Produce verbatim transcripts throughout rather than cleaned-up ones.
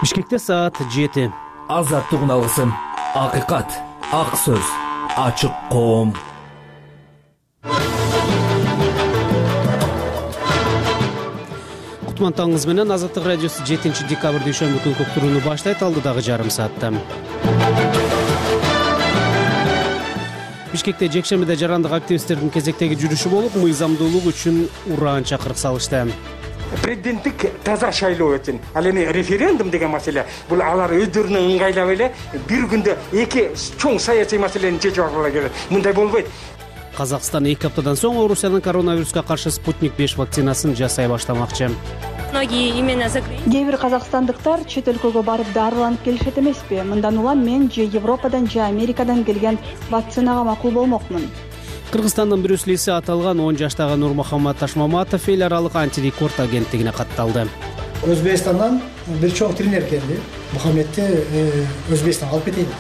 Бишкекте саат жети. Азаттык алысым, акыйкат, ак сөз, ачык коом. Кутман таңыңыз менен Азаттык радиосу жетинчи декабрь дүйшөмбү күнкү уктурууну баштайт. Алдыдагы жарым саатта. Бишкекте жекшембиде жарандык активисттердин кезектеги жүрүшү болуп, мыйзамдуулук үчүн ураан чакырык салышты. Президенттик таза шайлоо үчүн ал эми референдум деген маселе бул алар өздөрүнө ыңгайлап эле бир күндө эки чоң саясий маселени чечип алгыла келет. Мындай болбойт. Казакстан эки аптадан соң Орусиянын коронавируска каршы Спутник беш вакцинасын жасай баштамакчы. Кээ бир казакстандыктар чет өлкөгө барып дарыланып келишет эмеспи? Мындан улам мен же Европадан же Америкадан келген вакцинага макул болмокмун. Кыргызстандын Брюслиси аталган он жаштагы Нурмухаммад Ташмаматов эл аралык антирекорд агенттигине катталды. Өзбекстандан бир чоң тренер келди. Мухаммедти Өзбекстанга алып кетейин.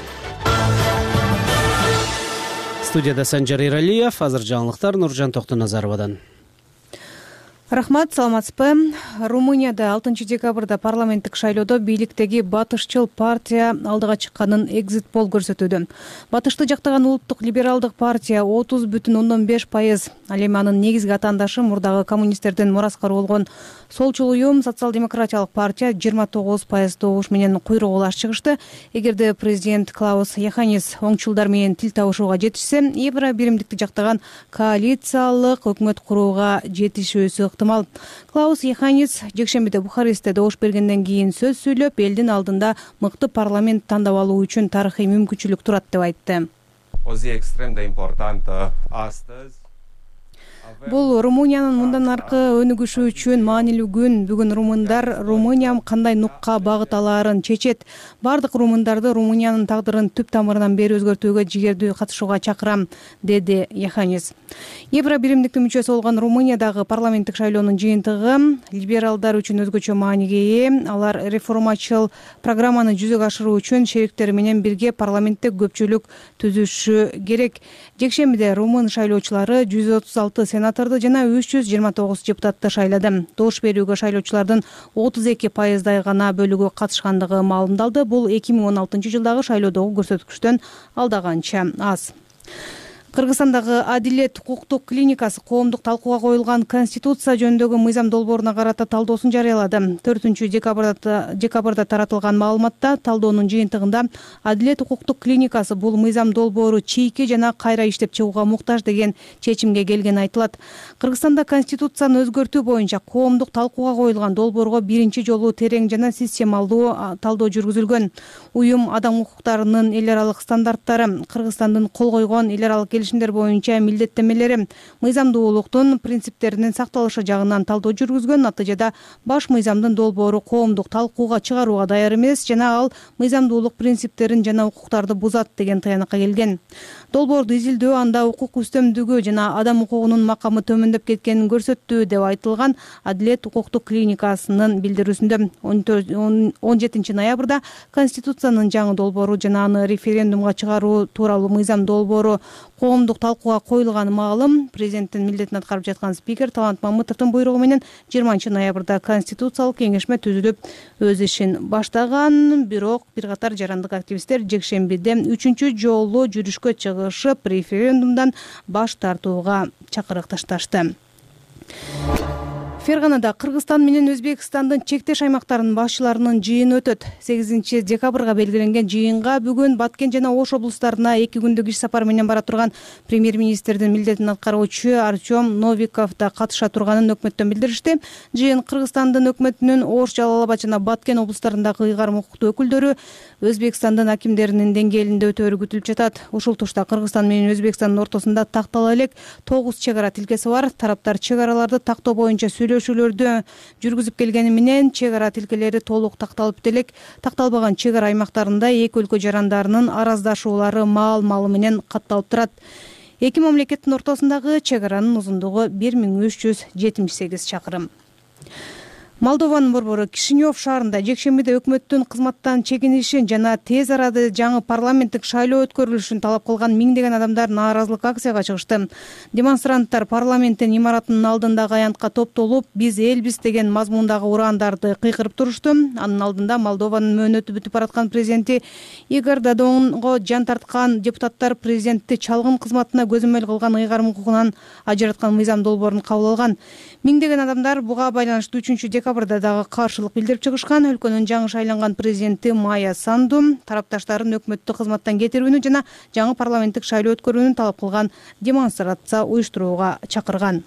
Студияда Санжар Иралиев, азыр жаңылыктар Нуржан Токтоназаровадан. Рахмат, саламатсызбы. Румынияда алтынчы декабрда парламенттик шайлоодо бийликтеги батышчыл партия алдыга чыкканын экзит пол көрсөтүүдө. Батышты жактаган улуттук либералдык партия отуз бүтүн ондон беш пайыз, ал эми анын негизги атаандашы мурдагы коммунисттердин мураскары болгон солчул уюм социал-демократиялык партия жыйырма тогуз пайыз добуш менен куйрук улаш чыгышты. Эгерде президент Клаус Йоханнис оңчулдар менен тил табышууга жетишсе, Евро биримдикти жактаган коалициялык өкмөт курууга жетишүүсү ыктымал. Клаус Йоханнис жекшембиде Бухарестте добуш бергенден кийин сөз сүйлөп, элдин алдында мыкты парламент тандап алуу үчүн тарыхый мүмкүнчүлүк турат деп айтты. Бул Румыниянын мындан аркы өнүгүшү үчүн маанилүү күн. Бүгүн румындар Румыния кандай нукка багыт алаарын чечет. Бардык румындарды Румыниянын тагдырын түп тамырынан бери өзгөртүүгө жигердүү катышууга чакырам, деди Йоханнис. Евро биримдиктин мүчөсү болгон Румыниядагы парламенттик шайлоонун жыйынтыгы либералдар үчүн өзгөчө мааниге ээ. Алар реформачыл программаны жүзөгө ашыруу үчүн шериктери менен бирге парламентте көпчүлүк түзүшү керек. Жекшембиде румын шайлоочулары жүз отуз алты сенаторду жана үч жүз жыйырма тогуз депутатты шайлады. Добуш берүүгө шайлоочулардын отуз эки пайыздай гана бөлүгү катышкандыгы маалымдалды. Бул эки миң он алтынчы жылдагы шайлоодогу көрсөткүчтөн алдаганча аз. Кыргызстандагы Адилет укуктук клиникасы коомдук талкууга коюлган Конституция жөнүндөгү мыйзам долбооруна карата талдоосун жарыялады. төртүнчү декабрда таратылган маалыматта талдоонун жыйынтыгында Адилет укуктук клиникасы бул мыйзам долбоору чийки жана кайра иштеп чыгууга муктаж деген чечимге келгени айтылат. Кыргызстанда Конституцияны өзгөртүү боюнча коомдук талкууга коюлган долбоорго биринчи жолу терең жана системалдуу талдоо жүргүзүлгөн. Уюм адам укуктарынын эл аралык стандарттары, Кыргызстандын кол койгон эл аралык келишимдер боюнча милдеттенмелери, мыйзамдуулуктун принциптеринин сакталышы жагынан талдоо жүргүзгөн. Натыйжада баш мыйзамдын долбоору коомдук талкууга чыгарууга даяр эмес жана ал мыйзамдуулук принциптерин жана укуктарды бузат деген таянакка келген. Долбоорду изилдөө анда укук үстөмдүгү жана адам укугунун макамы төмөндөп кеткенин көрсөттү деп айтылган Адилет укуктук клиникасынын билдирүүсүндө. он жетинчи ноябрда Конституциянын жаңы долбоору жана аны референдумга чыгаруу тууралуу мыйзам долбоору коомдук талкууга коюлганы маалым. Президенттин милдетин аткарып жаткан спикер Талант Мамытовдун буйругу менен жыйырманчы ноябрда Конституциялык кеңешме түзүлүп өз ишин баштаган. Бирок бир катар жарандык активисттер жекшембиде үчүнчү жолу жүрүшкө чыгышып, референдумдан баш тартууга чакырык ташташты. Ферганада Кыргызстан менен Өзбекстандын чектеш аймактарынын башчыларынын жыйыны өтөт. сегизинчи декабрга белгиленген жыйынга бүгүн Баткен жана Ош облустарына эки күндүк иш сапар менен бара турган премьер-министрдин милдетин аткаруучу Артем Новиков да катыша турганын өкмөттөн билдиришти. Жыйын Кыргызстандын өкмөтүнүн Ош, Жалал Абад жана Баткен облустарындагы ыйгарым укуктуу өкүлдөрү, Өзбекстандын акимдеринин деңгээлинде өтөөрү күтүлүп жатат. Ушул тушта Кыргызстан менен Өзбекстандын ортосунда тактала элек тогуз чек ара тилкеси бар. Тараптар чек араларды тактоо боюнча сүйлөшүүлөрдү жүргүзүп келгени менен чек ара тилкелери толук такталып элек. Такталбаган чек ара аймактарында эки өлкө жарандарынын араздашуулары маал-маалы менен катталып турат. Эки мамлекеттин ортосундагы чек аранын узундугу бир миң үч жүз жетимиш сегиз чакырым. Молдованын борбору Кишинев шаарында жекшембиде өкмөттүн кызматтан чегинишин жана тез арада жаңы парламенттик шайлоо өткөрүлүшүн талап кылган миңдеген адамдар нааразылык акцияга чыгышты. Демонстранттар парламенттин имаратынын алдындагы аянтка топтолуп, биз элбиз деген мазмундагы урандарды кыйкырып турушту. Анын алдында Молдованын мөөнөтү бүтүп бараткан президенти Игорь Додонго жан тарткан депутаттар президентти чалгын кызматына көзөмөл кылган ыйгарым укугунан ажыраткан мыйзам долбоорун кабыл алган. Миңдеген адамдар буга байланыштуу үчүнчү декабрда дагы каршылык билдирип чыгышкан. Өлкөнүн жаңы шайланган президенти Майя Санду тарапташтарын өкмөттү кызматтан кетирүүнү жана жаңы парламенттик шайлоо өткөрүүнү талап кылган демонстрация уюштурууга чакырган.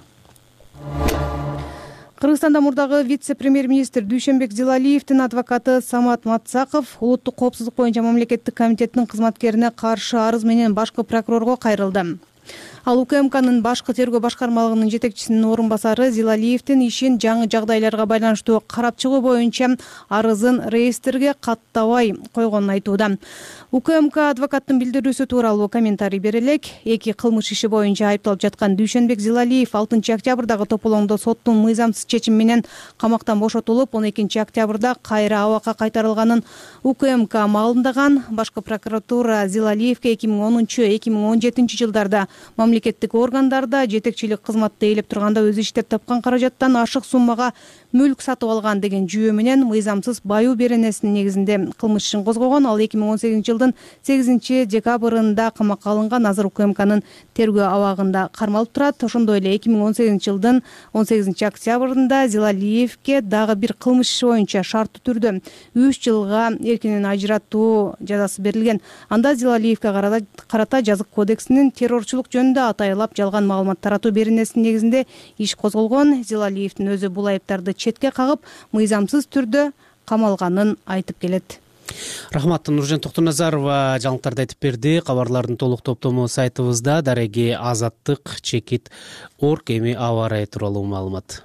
Кыргызстанда мурдагы вице-премьер-министр Дүйшөнбек Зилалиевдин адвокаты Самат Матсаков улуттук коопсуздук боюнча мамлекеттик комитеттин кызматкерине каршы арыз менен башкы прокурорго кайрылды. Ал УКМКнын башкы тергөө башкармалыгынын жетекчисинин орун басары Зилалиевдин ишин жаңы жагдайларга байланыштуу карап чыгуу боюнча арызын реестрге каттабай койгонун айтууда. УКМК адвокаттын билдирүүсү тууралуу комментарий бере элек. Эки кылмыш иши боюнча айыпталып жаткан Дүйшөнбек Зилалиев алтынчы октябрдагы тополоңдо соттун мыйзамсыз чечими менен камактан бошотулуп, он экинчи октябрда кайра абакка кайтарылганын УКМК маалымдаган. Башкы прокуратура Зилалиевге эки миң онунчу эки миң он жетинчи жылдарда мамлекеттик органдарда жетекчилик кызматты ээлеп турганда өзү иштеп тапкан каражаттан ашык суммага мүлк сатып алган деген жүйө менен мыйзамсыз баюу беренесинин негизинде кылмыш ишин козгогон. Ал эки миң он сегизинчи жылдын сегизинчи декабрында камакка алынган. Азыр УКМКнын тергөө абагында кармалып турат. Ошондой эле эки миң он сегизинчи жылдын он сегизинчи октябрында Зилалиевге дагы бир кылмыш иши боюнча шарттуу түрдө үч жылга эркинен ажыратуу жазасы берилген. Анда Зилалиевге карата жазык кодексинин террорчулук жөнүндө атайлап жалган маалымат таратуу беренесинин негизинде иш козголгон. Зилалиевдин өзү бул айыптарды четке кагып, мыйзамсыз түрдө камалганын айтып келет. Рахмат. Нуржан Токтоназарова жаңылыктарды айтып берди. Кабарлардын толук топтому сайтыбызда дареги азаттык чекит орг эми аба ырайы тууралуу маалымат.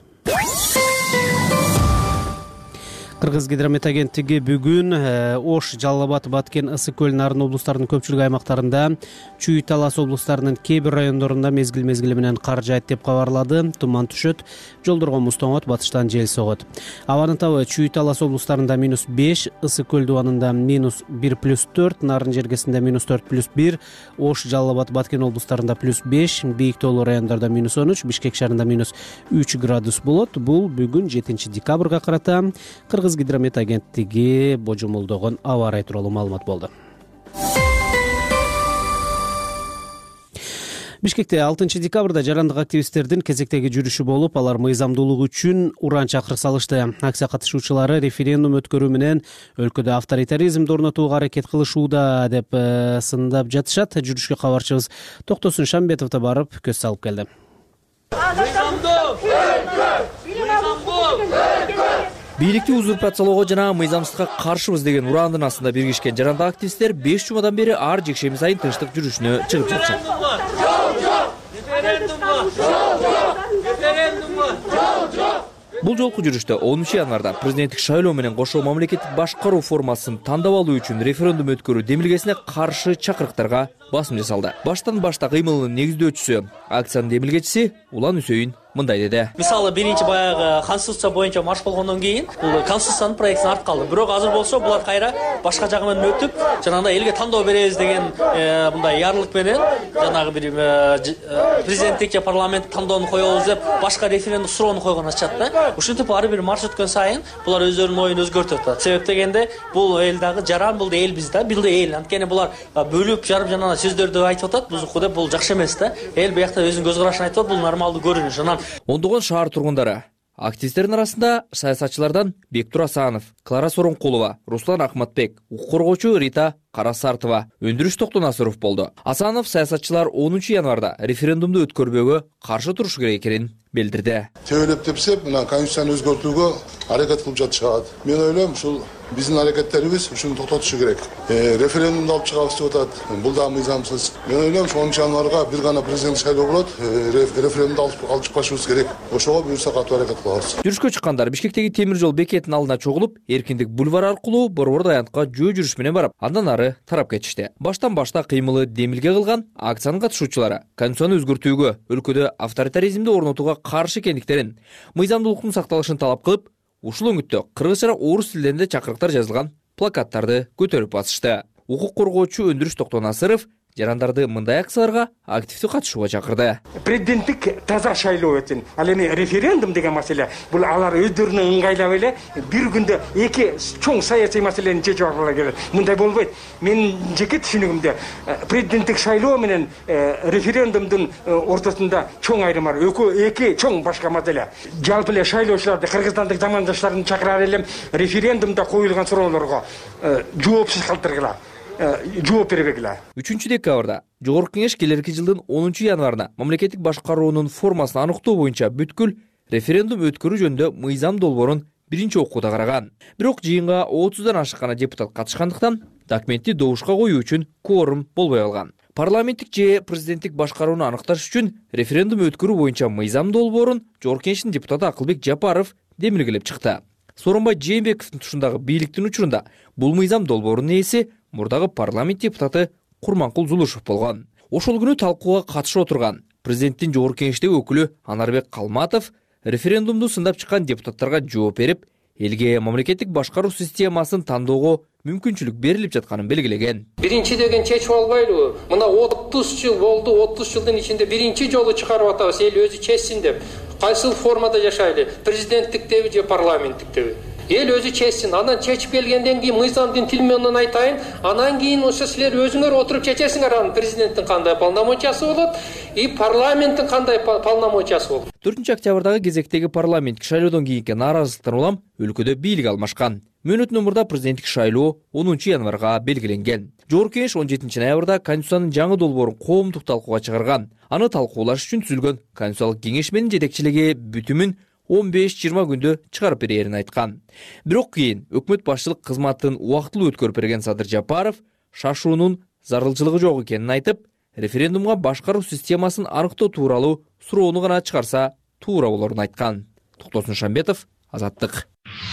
Кыргыз гидромет агенттиги бүгүн Ош, Жалал Абад, Баткен, Ысык көл, Нарын облустарынын көпчүлүк аймактарында, Чүй, Талас облустарынын кээ бир райондорунда мезгил мезгили менен кар жаайт деп кабарлады. Туман түшөт, жолдорго муз тоңот, батыштан жел согот. Абанын табы Чүй, Талас облустарында минус беш, Ысык көл дубанында минус бир плюс төрт, Нарын жергесинде минус төрт плюс бир, Ош, Жалал Абад, Баткен облустарында плюс беш, бийик тоолуу райондордо минус он үч, Бишкек шаарында минус үч градус болот. Бул бүгүн жетинчи декабрга карата Кыргыз гидромет агенттиги божомолдогон аба ырайы тууралуу маалымат болду. Бишкекте алтынчы декабрда жарандык активисттердин кезектеги жүрүшү болуп, алар мыйзамдуулук үчүн уран чакырык салышты. Акция катышуучулары референдум өткөрүү менен өлкөдө авторитаризмди орнотууга аракет кылышууда деп сындап жатышат. Жүрүшкө кабарчыбыз Токтосун Шамбетов да барып көз салып келди. Бийликти узурпациялоого жана мыйзамсыздыкка каршыбыз деген урандын астында биргишкен жарандык активисттер беш жумадан бери ар жекшемби сайын тынчтык жүрүшүнө чыгып жатышат. Бул жолку жүрүштө онунчу январда президенттик шайлоо менен кошо мамлекеттик башкаруу формасын тандап алуу үчүн референдум өткөрүү демилгесине каршы чакырыктарга басым жасалды. Баштан башта кыймылынын негиздөөчүсү, акциянын демилгечиси Улан Үсөйүн мындай деди. Мисалы биринчи баягы конституция боюнча марш болгондон кийин бул конституциянын проектин артып калды. Бирок азыр болсо булар кайра башка жагы менен өтүп, жанагындай элге тандоо беребиз деген мындай ярлык менен жанагы бир президенттик же парламенттик тандоону коебуз деп башка референдум суроону койгон ачат да. Ушинтип ар бир марш өткөн сайын булар өздөрүнүн оюн өзгөртүп атат. Себеп дегенде бул эл дагы жаран, бул да эл биз да, бул да эл. Анткени булар бөлүп жарып жанагы сөздөрдү айтып атат. Бузуку деп бул жакшы эмес да. Эл биякта өзүнүн көз карашын айтып атат, бул нормалдуу көрүнүш. Анан ондогон шаар тургундары, активисттердин арасында саясатчылардан Бектур Асанов, Клара Соронкулова, Руслан Ахматбек, укук коргоочу Рита Карасартова, Өндүрүш Токтонасыров болду. Асанов саясатчылар онунчу январда референдумду өткөрбөөгө каршы турушу керек экенин билдирди. Тебелеп тепсеп, мына конституцияны өзгөртүүгө аракет кылып жатышат. Мен ойлойм, ушул биздин аракеттерибиз ушуну токтотушу керек. Референдумду алып чыгабыз деп атат. Бул да мыйзамсыз. Мен ойлойм, онунчу январга бир гана президенттик шайлоо болот. Референдумду алып чыкпашыбыз керек. Ошого буюрса катуу аракет кылабыз. Жүрүшкө чыккандар Бишкектеги темир жол бекетинин алдына чогулуп, Эркиндик бульвары аркылуу Борбор аянтка жөө жүрүш менен барып, андан ары тарап кетишти. Баштан башта кыймылы демилге кылган акциянын катышуучулары конституцияны өзгөртүүгө, өлкөдө авторитаризмди орнотууга каршы экендиктерин, мыйзамдуулуктун сакталышын талап кылып, ушул өңүттө кыргыз жана орус тилдеринде чакырыктар жазылган плакаттарды көтөрүп басышты. Укук коргоочу Өндүрүш Токтонасыров жарандарды мындай акцияларга активдүү катышууга чакырды. Президенттик таза шайлоо үчүн ал эми референдум деген маселе бул алар өздөрүнө ыңгайлап эле бир күндө эки чоң саясий маселени чечип алгыла келет. Мындай болбойт. Менин жеке түшүнүгүмдө президенттик шайлоо менен референдумдун ортосунда чоң айрым бар. Эки чоң башка маселе. Жалпы эле шайлоочуларды, кыргызстандык замандаштарын чакырар элем референдумда коюлган суроолорго жоопсуз калтыргыла. жооп бербегиле. үчүнчү декабрда Жогорку Кеңеш келерки жылдын онунчу январына мамлекеттик башкаруунун формасын аныктоо боюнча бүткүл референдум өткөрүү жөнүндө мыйзам долбоорун биринчи окууда караган. Бирок жыйынга отуздан ашык гана депутат катышкандыктан документти добушка коюу үчүн кворум болбой калган. Парламенттик же президенттик башкарууну аныкташ үчүн референдум өткөрүү боюнча мыйзам долбоорун Жогорку Кеңештин депутаты Акылбек Жапаров демилгелеп чыкты. Сооронбай Жээнбековдун тушундагы бийликтин учурунда бул мыйзам долбоорунун ээси мурдагы парламент депутаты Курманкул Зулушев болгон. Ошол күнү талкууга катышып отурган президенттин Жогорку Кеңештеги өкүлү Анарбек Калматов референдумду сындап чыккан депутаттарга жооп берип, элге мамлекеттик башкаруу системасын тандоого мүмкүнчүлүк берилип жатканын белгилеген. Биринчи деген чечип албайлыбы? Мына отуз жыл болду, отуз жылдын ичинде биринчи жолу чыгарып атабыз, эл өзү чечсин деп. Кайсыл формада жашайлы? Президенттиктеби же парламенттиктеби? Эл өзү чечсин. Анан чечип келгенден кийин мыйзамдын тил менен айтайын, анан кийин ошо силер өзүңөр отуруп чечесиңер, анан президенттин кандай полномочиясы болот, и парламенттин кандай полномочиясы болот. төртүнчү октябрдагы кезектеги парламенттик шайлоодон кийинки нааразылыктан улам өлкөдө бийлик алмашкан. Мөөнөтүнөн мурда президенттик шайлоо онунчу январга белгиленген. Жогорку Кеңеш он жетинчи ноябрда Конституциянын жаңы долбоорун коомдук талкууга чыгарган. Аны талкуулаш үчүн түзүлгөн Конституциялык кеңешменин жетекчилиги бүтүмүн он беш жыйырма күндө чыгарып берерин айткан. Бирок кийин өкмөт башчылык кызматын убактылуу өткөрүп берген Садыр Жапаров шашуунун зарылчылыгы жок экенин айтып, референдумга башкаруу системасын аныктоо тууралуу суроону гана чыгарса туура болорун айткан. Токтосун Шамбетов, Азаттык.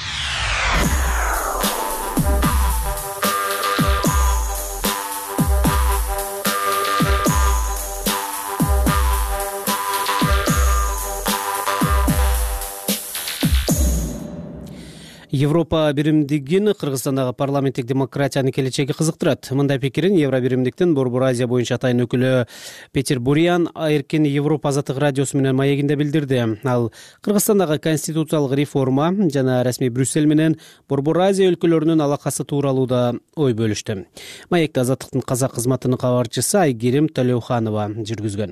Европа биримдигин Кыргызстандагы парламенттик демократиянын келечеги кызыктырат. Мындай пикирин Евро биримдиктин Борбор Азия боюнча атайын өкүлү Петер Буриан Эркин Европа азаттык радиосу менен маегинде билдирди. Ал Кыргызстандагы конституциялык реформа жана расмий Брюссель менен Борбор Азия өлкөлөрүнүн алакасы тууралуу да ой бөлүштү. Маекти азаттыктын казак кызматынын кабарчысы Айгерим Төлөуханова жүргүзгөн.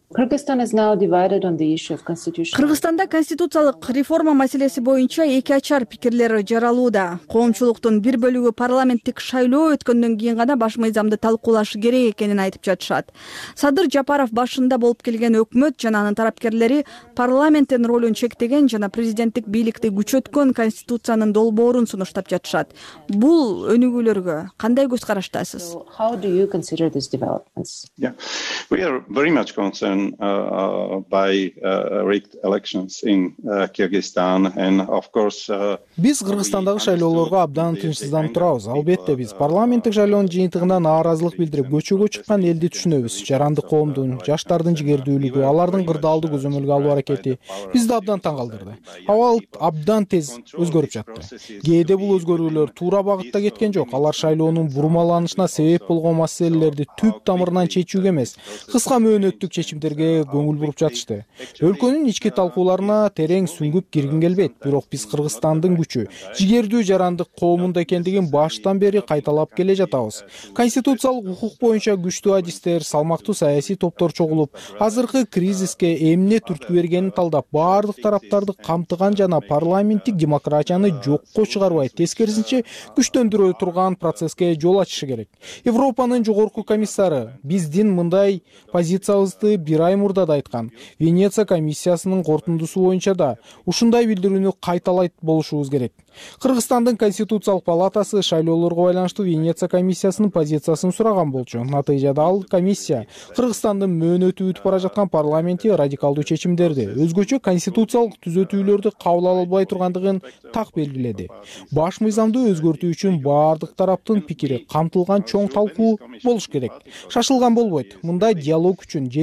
Кыргызстанда конституциялык реформа маселеси боюнча эки ачар пикирлер жаралууда. Коомчулуктун бир бөлүгү парламенттик шайлоо өткөндөн кийин гана баш мыйзамды талкуулашы керек экенин айтып жатышат. Садыр Жапаров башында болуп келген өкмөт жана анын тарапкерлери парламенттин ролун чектеген жана президенттик бийликти күчөткөн конституциянын долбоорун сунуштап жатышат. Бул өнүгүүлөргө кандай көз караштасыз? Uh, by uh, rigged elections in uh, Kyrgyzstan and of course uh, биз Кыргызстандагы шайлоолорго абдан тынчсызданып турабыз. Албетте биз парламенттик шайлоонун жыйынтыгында нааразылык билдирип көчөгө чыккан элди түшүнөбүз. Жарандык коомдун, жаштардын жигердүүлүгү, алардын кырдаалды көзөмөлгө алуу аракети бизди абдан таң калтырды. Абал абдан тез өзгөрүп жатты. Кээде бул өзгөрүүлөр туура багытта кеткен жок. Алар шайлоонун бурмаланышына себеп болгон маселелерди түп тамырынан чечүүгө эмес, кыска мөөнөттүк чечимдерге көңүл буруп жатышты. Өлкөнүн ички талкууларына терең сүңгүп киргим келбейт. Бирок биз Кыргызстандын күчү, жигердүү жарандык коомунда экендигин баштан бери кайталап келе жатабыз. Конституциялык укук боюнча күчтүү адистер, салмактуу саясий топтор чогулуп, азыркы кризиске эмне түрткү бергенин талдап, баардык тараптарды камтыган жана парламенттик демократияны жокко чыгарбай, тескерисинче күчтөндүрө турган процесске жол ачышы керек. Европанын жогорку комиссары биздин мындай позициябызды бир ай мурда да айткан. Венеция комиссиясынын корутундусу боюнча да ушундай билдирүүнү кайталайт болушубуз керек. Кыргызстандын конституциялык палатасы шайлоолорго байланыштуу Венеция комиссиясынын позициясын сураган болчу. Натыйжада ал комиссия Кыргызстандын мөөнөтү өтүп бара жаткан парламенти радикалдуу чечимдерди, өзгөчө конституциялык түзөтүүлөрдү кабыл ала албай тургандыгын так белгиледи. Баш мыйзамды өзгөртүү үчүн баардык тараптын пикири камтылган чоң талкуу болуш керек. Шашылган болбойт. Мындай диалог үчүн жетиштүү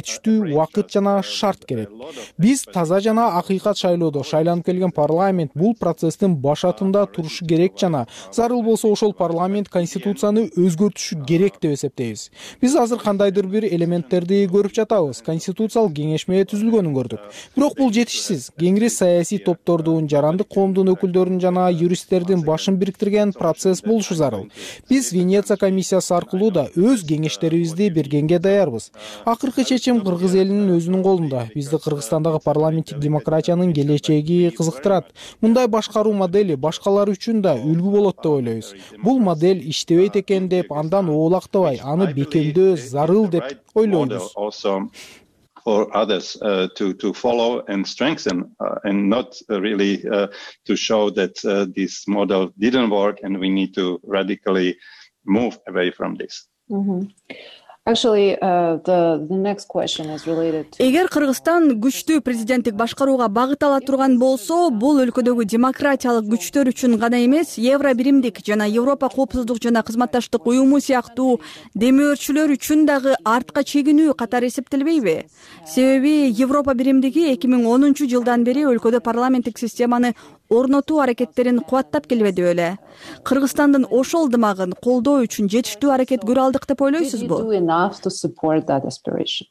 убакыт жана шарт керек. Биз таза жана акыйкат шайлоодо шайланып келген парламент бул процесстин башатында турушу керек жана зарыл болсо ошол парламент конституцияны өзгөртүшү керек деп эсептейбиз. Биз азыр кандайдыр бир элементтерди көрүп жатабыз. Конституциялык кеңешме түзүлгөнүн көрдүк. Бирок бул жетишсиз. Кеңири саясий топтордун, жарандык коомдун өкүлдөрүнүн жана юристтердин башын бириктирген процесс болушу зарыл. Биз Венеция комиссиясы аркылуу да өз кеңештерибизди бергенге даярбыз. Акыркы чечим кыргыз элинин өзүнүн колунда. Бизди Кыргызстандагы парламенттик демократиянын келечеги кызыктырат. Мындай башкаруу модели башкалар үчүн да үлгү болот деп ойлойбуз. Бул модель иштебейт экен деп андан оолактабай, аны бекемдөө зарыл деп ойлойбуз. For others uh, to to follow and strengthen, uh, and not uh, really uh, to show that uh, this model didn't work, and we need to radically move away from this. Mm-hmm. Actually, uh, the the next question is related to... Эгер Кыргызстан күчтүү президенттик башкарууга багыт ала турган болсо, бул өлкөдөгү демократиялык күчтөр үчүн гана эмес, Евро биримдик жана Европа коопсуздук жана кызматташтык уюму сыяктуу демөөрчүлөр үчүн дагы артка чегинүү катары эсептелбейби? Себеби Европа биримдиги эки миң онунчу жылдан бери өлкөдө парламенттик системаны орнотуу аракеттерин кубаттап келбеди беле? Кыргызстандын ошол дымагын колдоо үчүн жетиштүү аракет көрө алдык деп ойлойсузбу? To support that aspiration?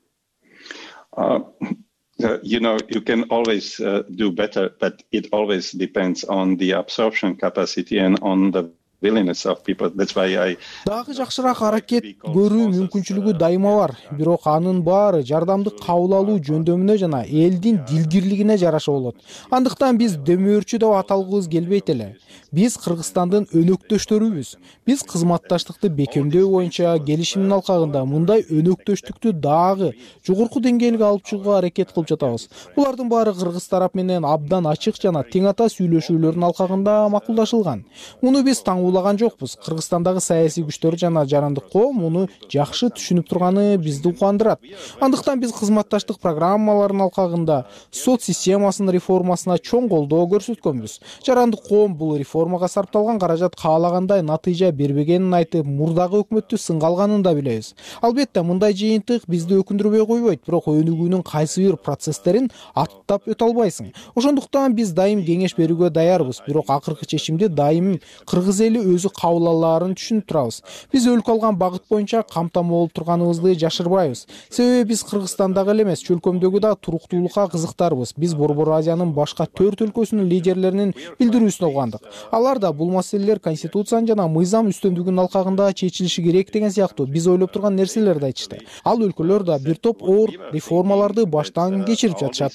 Uh, you know, you can always uh, do better, but it always depends on the absorption capacity and on the willingness of people. That's why I Дагы жакшыраак аракет көрүү мүмкүнчүлүгү дайыма бар. Бирок анын баары жардамды кабыл алуу жөндөмүнө жана элдин дилгирлигине жараша болот. Андыктан биз демөөрчү деп аталгыбыз келбейт эле. Биз Кыргызстандын өнөктөштөрүбүз. Биз кызматташтыкты бекемдөө боюнча келишимдин алкагында мындай өнөктөштүктү дагы жогорку деңгээлге алып чыгууга аракет кылып жатабыз. Булардын баары кыргыз тарап менен абдан ачык жана тең ата сүйлөшүүлөрдүн алкагында макулдашылган. Муну биз таң улаган жокпуз. Кыргызстандагы саясий күчтөр жана жарандык коом муну жакшы түшүнүп турганы бизди кубандырат. Андыктан биз кызматташтык программаларынын алкагында сот системасынын реформасына чоң колдоо көрсөткөнбүз. Жарандык коом бул реформага сарпталган каражат каалагандай натыйжа бербегенин айтып, мурдагы өкмөттү сынга алганын да билебиз. Албетте, мындай жыйынтык бизди өкүндүрбөй койбойт, бирок өнүгүүнүн кайсы бир процесстерин аттап өтө албайсың. Ошондуктан биз дайым кеңеш берүүгө даярбыз, бирок акыркы чечимди дайым кыргыз эли өзү кабыл алаарын түшүнүп турабыз. Биз өлкө алган багыт боюнча камтама болуп турганыбызды жашырбайбыз. Себеби биз Кыргызстандагы эле эмес, чөлкөмдөгү да туруктуулукка кызыктарбыз. Биз Борбор Азиянын башка төрт өлкөсүнүн лидерлеринин билдирүүсүн угандык. Алар да бул маселелер конституциянын жана мыйзам үстөмдүгүнүн алкагында чечилиши керек деген сыяктуу биз ойлоп турган нерселерди айтышты. Ал өлкөлөр да бир топ оор реформаларды баштан кечирип жатышат.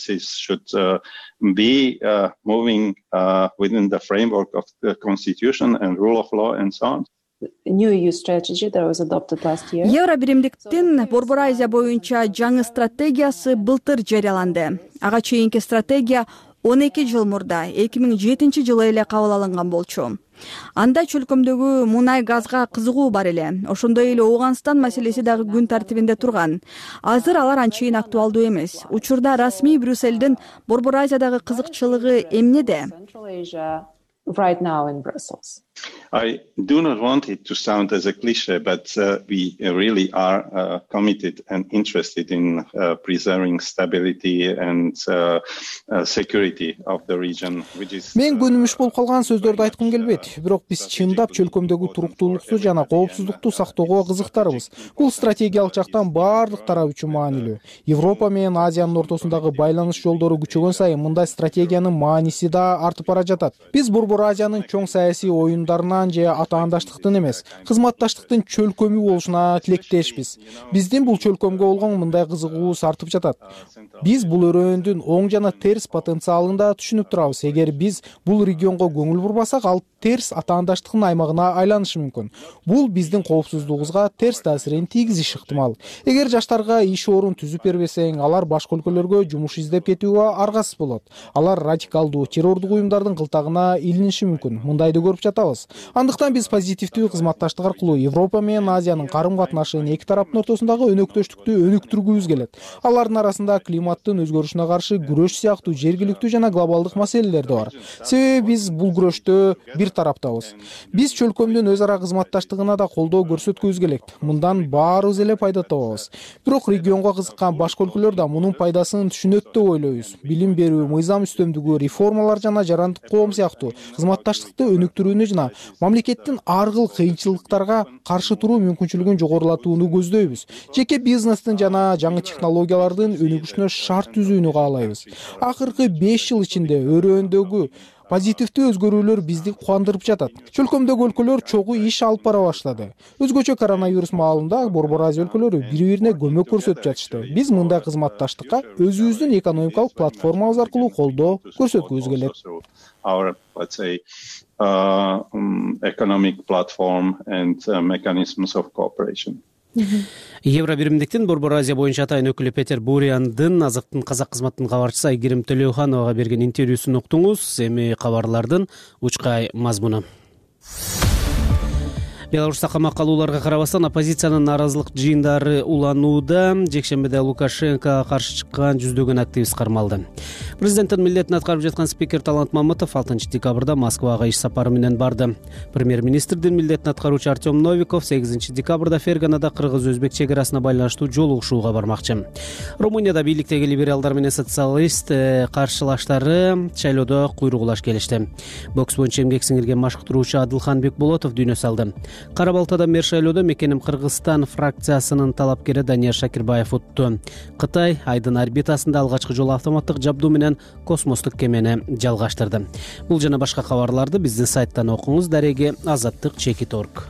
Be uh, moving uh, within the framework of the constitution and rule of law and so on. New E U strategy that was adopted last year. Евро биримдиктин Борбор Азия боюнча жаңы стратегиясы былтыр жарыяланды. Ага чейинки стратегия он эки жыл мурда эки миң жетинчи жылы эле кабыл алынган болчу. Анда чөлкөмдөгү мунай газга кызыгуу бар эле. Ошондой эле Ооганстан маселеси дагы күн тартибинде турган. Азыр алар анчейин актуалдуу эмес. Учурда расмий Брюссельдин Борбор Азиядагы кызыкчылыгы эмнеде? Right now in Brussels. I do not want it to sound as a cliche, but uh, we really are uh, committed and interested in uh, preserving stability and uh, uh, security of the region, which is. Мен көнүмүш болуп калган сөздөрдү айткым келбейт. Бирок биз чындап чөлкөмдөгү туруктуулукту жана коопсуздукту сактоого кызыктарбыз. Бул стратегиялык жактан баардык тарап үчүн маанилүү. Европа менен Азиянын ортосундагы байланыш жолдору күчөгөн сайын мындай стратегиянын мааниси да артып бара жатат. Биз Борбор Азиянын чоң саясий оюндарынан же атаандаштыктын эмес, кызматташтыктын чөлкөмү болушуна тилектешпиз. Биздин бул чөлкөмгө болгон мындай кызыгуубуз артып жатат. Биз бул өрөөндүн оң жана терс потенциалын да түшүнүп турабыз. Эгер биз бул регионго көңүл бурбасак, ал терс атаандаштыктын аймагына айланышы мүмкүн. Бул биздин коопсуздугубузга терс таасирин тийгизиши ыктымал. Эгер жаштарга иш орун түзүп бербесең, алар башка өлкөлөргө жумуш издеп кетүүгө аргасыз болот. Алар радикалдуу террордук уюмдардын кылтагына илиниши мүмкүн. Мындайды көрүп жатабыз. жатабыз. Андыктан биз позитивдүү кызматташтык аркылуу Европа менен Азиянын карым-катнашын эки тараптын ортосундагы өнөктөштүктү өнүктүргүбүз келет. Алардын арасында климаттын өзгөрүшүнө каршы күрөш сыяктуу жергиликтүү жана глобалдык маселелер да бар. Себеби биз бул күрөштө бир тараптабыз. Биз чөлкөмдүн өз ара кызматташтыгына да колдоо көрсөткүбүз келет. Мындан баарыбыз эле пайда табабыз. Бирок регионго кызыккан башка өлкөлөр да мунун пайдасын түшүнөт деп ойлойбуз. Билим берүү, мыйзам үстөмдүгү, реформалар жана жарандык коом сыяктуу кызматташтыкты өнүктүрүүнү жана мамлекеттин ар кыл кыйынчылыктарга каршы туруу мүмкүнчүлүгүн жогорулатууну көздөйбүз. Жеке бизнестин жана жаңы технологиялардын өнүгүшүнө шарт түзүүнү каалайбыз. Акыркы беш жыл ичинде өрөөндөгү позитивдүү өзгөрүүлөр бизди кубандырып жатат. Чөлкөмдөгү өлкөлөр чогуу иш алып бара баштады. Өзгөчө коронавирус маалында Борбор Азия өлкөлөрү бири-бирине көмөк көрсөтүп жатышты. Биз мындай кызматташтыкка өзүбүздүн экономикалык платформабыз аркылуу колдоо көрсөткүбүз келет. Our, let's say, uh, um, economic platform and uh, mechanisms of cooperation. Евро биримдиктин Борбор Азия боюнча атайын өкүлү Петер Буряндын Азаттын казак кызматынын кабарчысы Айгерим Төлөөхановага берген интервьюсун уктуңуз. Эми кабарлардын учкай мазмуну. Беларуста камакка алууларга карабастан оппозициянын нааразылык жыйындары уланууда. Жекшембиде Лукашенкого каршы чыккан жүздөгөн активист кармалды. Президенттин милдетин аткарып жаткан спикер Талант Мамытов алтынчы декабрда Москвага иш сапары менен барды. Премьер-министрдин милдетин аткаруучу Артем Новиков сегизинчи декабрда Ферганада кыргыз-өзбек чек арасына байланыштуу жолугушууга бармакчы. Румынияда бийликтеги либералдар менен социалист каршылаштары шайлоодо куйругулаш келишти. Бокс боюнча эмгек сиңирген машыктыруучу Адылхан Бекболотов дүйнө салды. Кара Балтада мэр шайлоодо мекеним Кыргызстан фракциясынын талапкери Данияр Шакирбаев утту. Кытай Айдын орбитасында алгачкы жолу автоматтык жабдуу менен космостук кемени жалгаштырды. Бул жана башка кабарларды биздин сайттан окуңуз. Дареги азаттык чекит орг.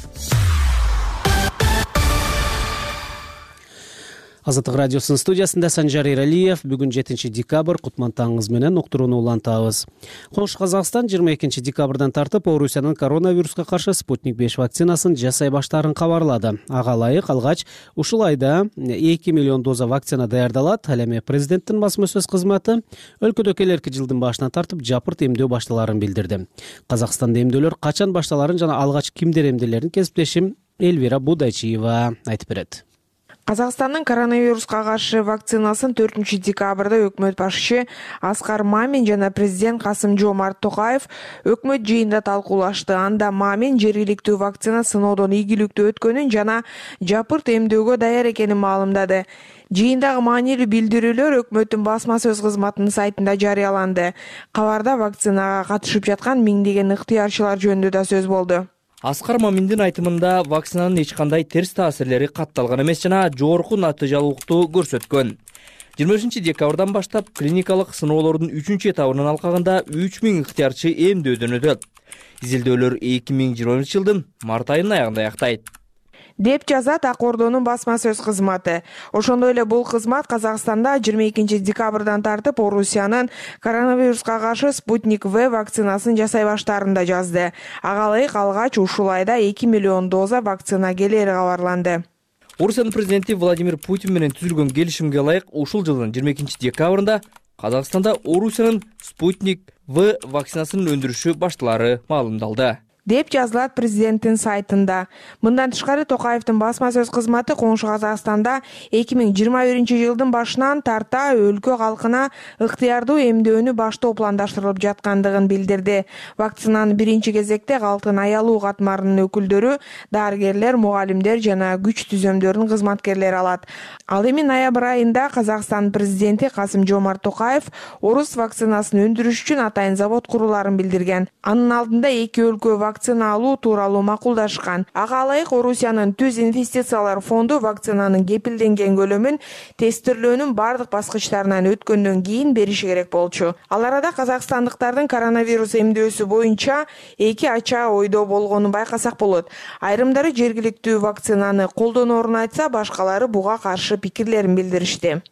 Азаттык радиосунун студиясында Санжар Иралиев. Бүгүн жетинчи декабрь кутман таңыңыз менен уктурууну улантабыз. Коңшу Казакстан жыйырма экинчи декабрдан тартып Орусиянын коронавируска каршы Спутник беш вакцинасын жасай баштаарын кабарлады. Ага ылайык алгач ушул айда эки миллион доза вакцина даярдалат. Ал эми президенттин басма сөз кызматы өлкөдө келерки жылдын башынан тартып жапырт эмдөө башталарын билдирди. Казакстанда эмдөөлөр качан башталарын жана алгач кимдер эмделерин кесиптешим Эльвира Будайчиева айтып берет. Казакстандын коронавируска каршы вакцинасын төртүнчү декабрда өкмөт башчысы Аскар Мамин жана президент Касым-Жомарт Токаев өкмөт жыйында талкуулашты. Анда Мамин жергиликтүү вакцина сыноодон ийгиликтүү өткөнүн жана жапырт эмдөөгө даяр экенин маалымдады. Жыйындагы маанилүү билдирүүлөр өкмөттүн басма сөз кызматынын сайтында жарыяланды. Кабарда вакцинага катышып жаткан миңдеген ыктыярчылар жөнүндө да сөз болду. Аскар Маминдин айтымында вакцинанын эч кандай терс таасирлери катталган эмес жана жогорку натыйжалуулукту көрсөткөн. жыйырма бешинчи декабрдан баштап клиникалык сыноолордун үчүнчү этабынын алкагында үч миң ыктыярчы эмдөөдөн өтөт. Изилдөөлөр эки миң жыйырма биринчи жылдын март айынын аягында аяктайт. деп жазат Ак Ордонун басма сөз кызматы. Ошондой эле бул кызмат Казакстанда жыйырма экинчи декабрдан тартып Орусиянын коронавируска каршы Спутник В вакцинасын жасай баштаарын да жазды. Ага ылайык алгач ушул айда эки миллион доза вакцина келери кабарланды. Орусиянын президенти Владимир Путин менен түзүлгөн келишимге ылайык ушул жылдын жыйырма экинчи декабрында Казакстанда Орусиянын Спутник В вакцинасынын өндүрүшү башталары маалымдалды. деп жазылат президенттин сайтында. Мындан тышкары Токаевдин басма сөз кызматы Коңшу Казакстанда эки миң жыйырма биринчи жылдын башынан тарта өлкө калкына ыктыярдуу эмдөөнү баштоо пландаштырылып жаткандыгын билдирди. Вакцинаны биринчи кезекте калктын аялуу катмарынын өкүлдөрү, дарыгерлер, мугалимдер жана күч түзөмдөрүнүн кызматкерлери алат. Ал эми ноябрь айында Казакстан президенти Касым-Жомарт Токаев орус вакцинасын өндүрүш үчүн атайын завод куруларын билдирген. Анын алдында эки өлкө вакцина алуу тууралуу макулдашкан. Ага ылайык Орусиянын Түз инвестициялар фонду вакцинанын кепилденген көлөмүн тестирлөөнүн бардык баскычтарынан өткөндөн кийин бериши керек болчу. Ал арада казакстандыктардын коронавирус эмдөөсү боюнча эки ача ойдо болгонун байкасак болот. Айрымдары жергиликтүү вакцинаны колдоноорун айтса, башкалары буга каршы пикирлерин билдиришти.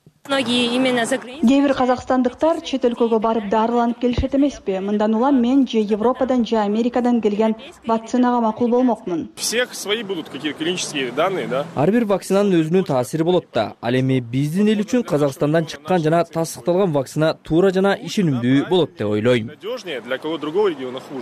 Кээ бир казакстандыктар чет өлкөгө барып дарыланып келишет эмеспи? Мындан улам мен же Европадан же Америкадан келген вакцинага макул болмокмун. Всех свои будут какие-то клинические данные, да? Ар бир вакцинанын өзүнүн таасири болот да. Ал эми биздин эл үчүн Казакстандан чыккан жана тастыкталган вакцина туура жана ишенимдүү болот деп ойлойм. Надежнее, для кого другого региона хуже.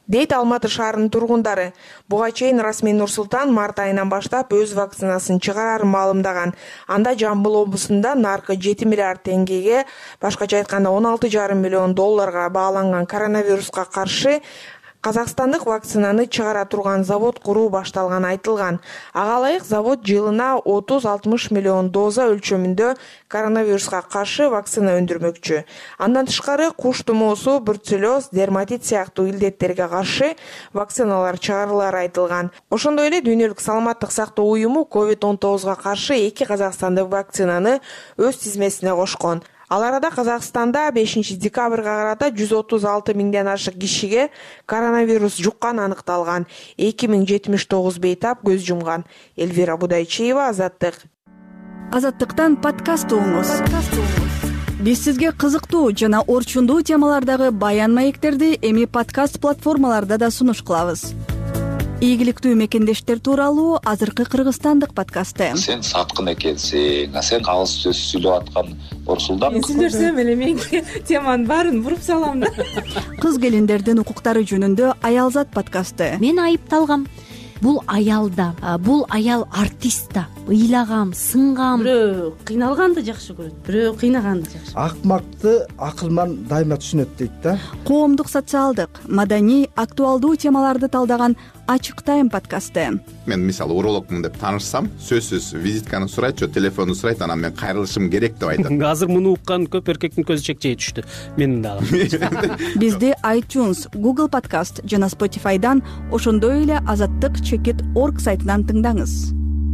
дейт Алматы шаарынын тургундары. Буга чейин расмий Нур-Султан март айынан баштап өз вакцинасын чыгарарын маалымдаган. Анда Жамбыл облусунда наркы жети миллиард теңгеге, башкача айтканда он алты жарым миллион долларга бааланган коронавируска каршы казакстандык вакцинаны чыгара турган завод куруу башталган айтылган. Ага ылайык завод жылына отуз алтымыш миллион доза өлчөмүндө коронавируска каршы вакцина өндүрмөкчү. Андан тышкары куш тумоосу, бруцеллез, дерматит сыяктуу илдеттерге каршы вакциналар чыгарылары айтылган. Ошондой эле Дүйнөлүк саламаттык сактоо уюму ковид он тогузга каршы эки казакстандык вакцинаны өз тизмесине кошкон. Ал арада Казакстанда бешинчи декабрга карата жүз отуз алты миңден ашык кишиге коронавирус жуккан аныкталган. эки миң жетимиш тогуз бейтап көз жумган. Эльвира Будайчиева, Азаттык. Азаттыктан подкаст угуңуз. Биз сизге кызыктуу жана орчундуу темалардагы баян маектерди эми подкаст платформаларда да сунуш кылабыз. Ийгиликтүү мекендештер тууралуу азыркы кыргызстандык подкасты. Сен саткын экенсиң, сен кагыз сөз сүйлөп аткан Орсулдан. Мен сүйлөсөм эле мен теманын баарын буруп салам да. Кыз келиндердин укуктары жөнүндө Аялзат подкасты. Мен айыпталгам. Бул аял да, бул аял артист да. Ыйлагам, сынгам. Бирөө кыйналганды жакшы көрөт, бирөө кыйнаганды жакшы. Акмакты акылман дайыма түшүнөт дейт да. Коомдук, социалдык, маданий, актуалдуу темаларды талдаган Ачык тайм подкасты. Мен мисалы урологмун деп таанышсам, сөзсүз визитканы сурайт, же телефонду сурайт, анан мен кайрылышым керек деп айтат. Азыр муну уккан көп эркектин көзү чекчей түштү. Менин дагы. Бизди iTunes, Google Podcast жана Spotify'дан, ошондой эле азаттык чекит точка орг сайтынан тыңдаңыз.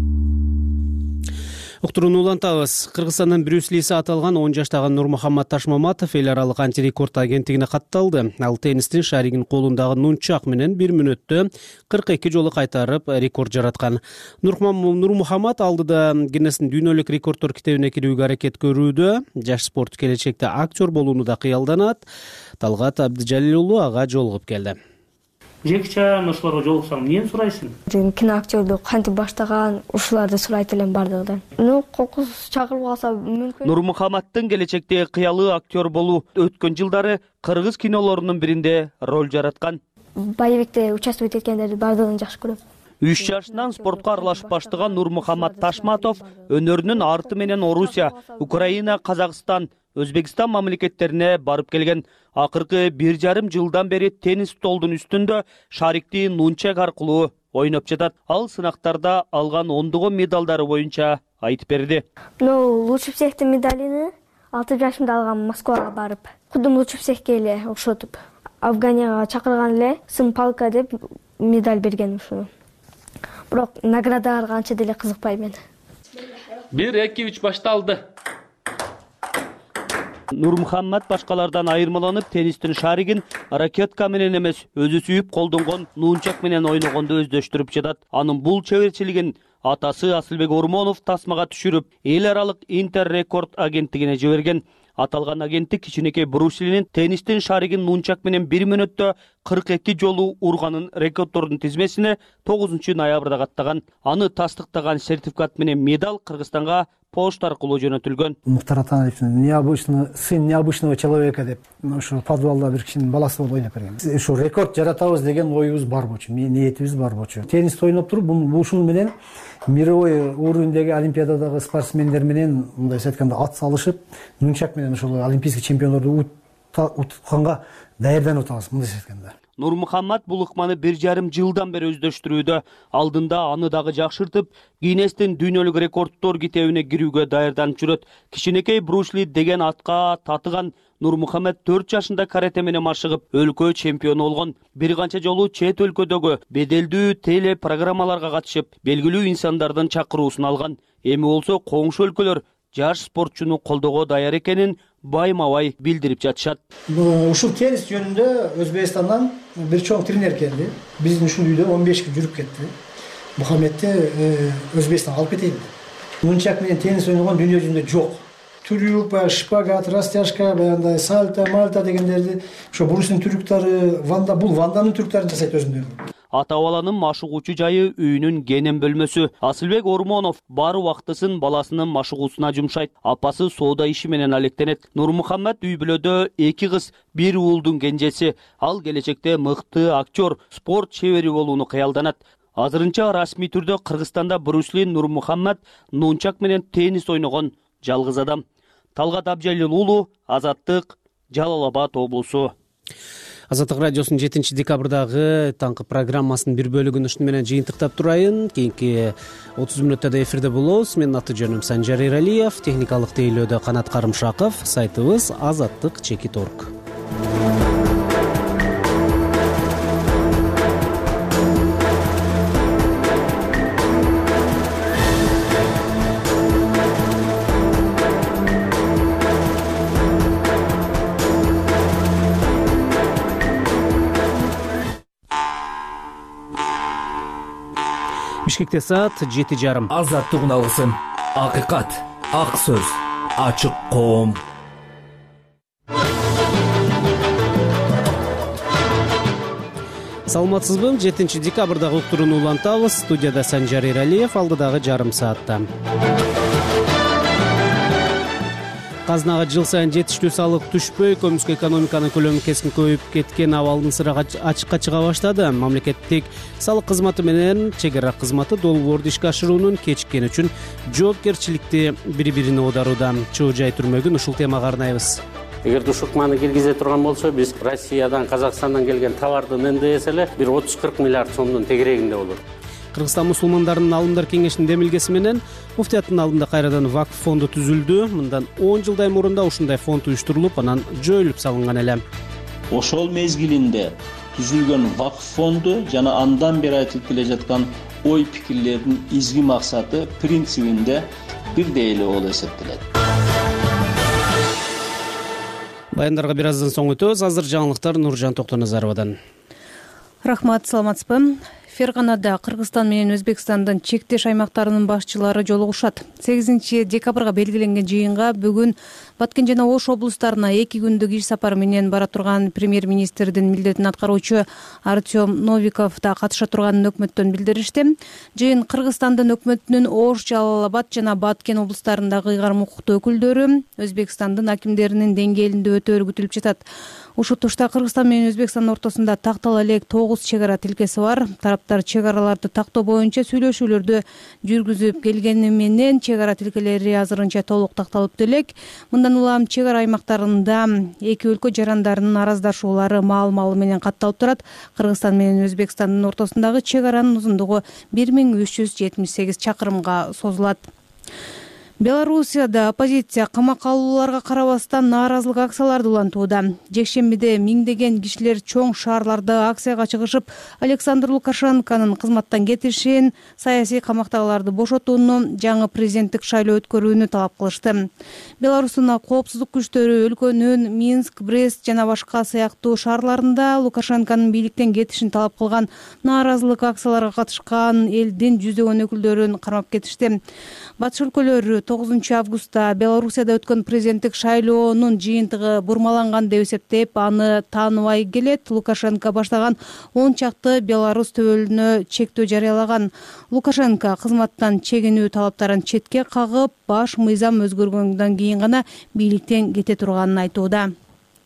Уктурууну улантабыз. Кыргызстандын Брюс Лиси аталган он жаштагы Нурмухаммат Ташмаматов эл аралык антирекорд агенттигине катталды. Ал теннистин шаригин колундагы нунчак менен бир мүнөттө кырк эки жолу кайтарып рекорд жараткан. Нурмухаммат алдыда Гиннестин дүйнөлүк рекорддор китебине кирүүгө аракет көрүүдө. Жаш спорт келечекте актер болууну да кыялданат. Талгат Абдыжалил уулу ага жолугуп келди. Жекче ошолорго жолуксаң, эмне сурайсың? Киноактёрдү кантип баштаган, ушуларды сурайт элем бардыгынан. Ну, кокус чакырып калса мүмкүн. Нурмухамматтын келечекте кыялуу актер болуу өткөн жылдары кыргыз кинолорунун биринде роль жараткан. Боевикте участвовать эткендерди бардыгын жакшы көрөм. үч жашынан спортко аралашып баштаган Нурмухаммат Ташматов өнөрүнүн арты менен Орусия, Украина, Казакстан, Өзбекстан мамлекеттерине барып келген. Акыркы бир жарым жылдан бери теннис столдун үстүндө шарикти нунчак аркылуу ойноп жатат. Ал сынактарда алган ондогон медалдары боюнча айтып берди. Ну, лучший всехтин медалini алты жашымда алгам Москвага барып. Кудум лучший всехке эле окшотуп. Афганияга чакырган эле сын палка деп медаль берген ушуну. Бирок наградаларга анча деле кызыкпайм. бир эки үч башталды. Нурмухаммат башкалардан айырмаланып, теннистин шаригин ракетка менен эмес, өзү сүйүп колдонгон нунчак менен ойногонду өздөштүрүп жатат. Анын бул чеберчилигин атасы Асылбек Ормонов тасмага түшүрүп, эл аралык интеррекорд агенттигине жиберген. Аталган агенттик кичинекей Брюс Линин теннистин шаригин нунчак менен бир мүнөттө кырк эки жолу урганын рекорддордун тизмесине тогузунчу ноябрда каттаган. Аны тастыктаган сертификат менен медаль Кыргызстанга почта аркылуу жөнөтүлгөн. Мухтар Атаевич необычный сын необычного человека деп ушу подвалда бир кишинин баласы болуп ойноп берген. Ушу рекорд жаратабыз деген оюбуз бар болчу, ниетибиз бар болчу. Теннис ойноп туруп, ушул менен мировой уровендеги олимпиададагы спортсмендер менен мындайча айтканда ат салышып, нунчак менен ошол олимпийский чемпиондорду утканга даярданып атабыз, мындайча айтканда. Нурмухаммат бул ыкманы бир жарым жылдан бери өздөштүрүүдө. Алдында аны дагы жакшыртып, Гиннестин дүйнөлүк рекорддор китебине кирүүгө даярданып жүрөт. Кичинекей Брюс Ли деген атка татыган Нурмухаммат төрт жашында карате менен машыгып, өлкө чемпиону болгон. Бир канча жолу чет өлкөдөгү беделдүү теле программаларга катышып, белгилүү инсандардын чакыруусун алган. Эми болсо коңшу өлкөлөр жаш спортчуну колдоого даяр экенин байма-бай билдирип жатышат. Ушул теннис жөнүндө Өзбекстандан бир чоң тренер келди. Биздин ушул үйдө он бешке жүрүп кетти. Мухаммедти Өзбекстанга алып кетейин. Нунчак менен теннис ойногон дүйнө жүзүндө жок. Трюк, шпагат, растяжка, баягындай сальто, мальта дегендерди ошо Брюстин трюктары, Ванда бул Ванданын трюктарын жасайт өзүндө. ата баланын машыгуучу жайы үйүнүн кенен бөлмөсү. Асылбек Ормонов бар убактысын баласынын машыгуусуна жумшайт. Апасы соода иши менен алектенет. Нурмухаммед үй бүлөдө эки кыз, бир уулдун кенжеси. Ал келечекте мыкты актер, спорт чебери болууну кыялданат. Азырынча расмий түрдө Кыргызстанда Брюс Ли Нурмухаммед нунчак менен теннис ойногон жалгыз адам. Талгат Абжалил уулу, Азаттык, Жалал Абад облусу. Азаттык радиосунун жетинчи декабрдагы таңкы программасынын бир бөлүгүн ушуну менен жыйынтыктап турайын. Кийинки отуз мүнөттө эфирде болобуз. Менин аты жөнүм Санжар Эралиев, техникалык тейлөөдө Канат Карымшаков, сайтыбыз азаттык чекит орг. Бишкекте саат жети жарым. Азаттык уналгысын. Акыйкат, ак сөз, ачык коом. Саламатсызбы? жетинчи декабрдагы уктурууну улантабыз. Студияда Санжар Эралиев, алдыдагы жарым саатта. Казынага жыл сайын жетиштүү салык түшпөй, көмүскө экономиканын көлөмү кескин көбөйүп кеткен абалдын сыры ачыкка чыга баштады. Мамлекеттик салык кызматы менен чек ара кызматы долбоорду ишке ашыруунун кечиккени үчүн жоопкерчиликти бири-бирине оодарууда. Чоо жай түрмөгүн ушул темага арнайбыз. Эгерде ушул ыкманы киргизе турган болсо, биз Россиядан, Казакстандан келген товардын эн дэ эс эле бир отуз кырк миллиард сомдун тегерегинде болот. Кыргызстан мусулмандарынын алымдар кеңешинин демилгеси менен муфтияттын алдында кайрадан вакф фонду түзүлдү. Мындан он жылдай мурун да ушундай фонд уюштурулуп, анан жоюлуп салынган эле. Ошол мезгилинде түзүлгөн вакф фонду жана андан бери айтылып келе жаткан ой пикирлердин изги максаты принцибинде бирдей эле болуп эсептелет. Баяндарга бир аздан соң өтөбүз. Азыр жаңылыктар Нуржан Токтоназаровадан. Рахмат, саламатсызбы? Ферганада Кыргызстан менен Өзбекстандын чектеш аймактарынын башчылары жолугушат. сегизинчи декабрга белгиленген жыйынга бүгүн Баткен жана Ош облустарына эки күндүк иш сапары менен бара турган премьер-министрдин милдетин аткаруучу Артем Новиков да катыша турганын өкмөттөн билдиришти. Жыйын Кыргызстандын өкмөтүнүн Ош, Жалал Абад жана Баткен облустарындагы ыйгарым укуктуу өкүлдөрү, Өзбекстандын акимдеринин деңгээлинде өтөөрү күтүлүп жатат. Ушул тушта Кыргызстан менен Өзбекстан ортосунда тактала элек тогуз чек ара тилкеси бар. Тараптар чек араларды тактоо боюнча сүйлөшүүлөрдү жүргүзүп келгени менен чек ара тилкелери азырынча толук такталып элек. Мындан улам чек ара аймактарында эки өлкө жарандарынын араздашуулары маал-маалы менен катталып турат. Кыргызстан менен Өзбекстандын ортосундагы чек аранын узундугу бир миң үч жүз жетимиш сегиз чакырымга созулат. Белоруссияда оппозиция камакка алууларга карабастан нааразылык акцияларды улантууда. Жекшембиде миңдеген кишилер чоң шаарларда акцияга чыгышып, Александр Лукашенконун кызматтан кетишин, саясий камактагыларды бошотууну, жаңы президенттик шайлоо өткөрүүнү талап кылышты. Беларустун коопсуздук күчтөрү өлкөнүн Минск, Брест жана башка сыяктуу шаарларында Лукашенконун бийликтен кетишин талап кылган нааразылык акцияларга катышкан элдин жүздөгөн өкүлдөрүн кармап кетишти. Батыш өлкөлөр тогузунчу августта Белоруссияда өткөн президенттик шайлоонун жыйынтыгы бурмаланган деп эсептеп, аны тааныбай келет. Лукашенко баштаган он чакты Беларусь төбөлүнө чектөө жарыялаган. Лукашенко кызматтан чегинүү талаптарын четке кагып, баш мыйзам өзгөргөндөн кийин гана бийликтен кете турганын айтууда.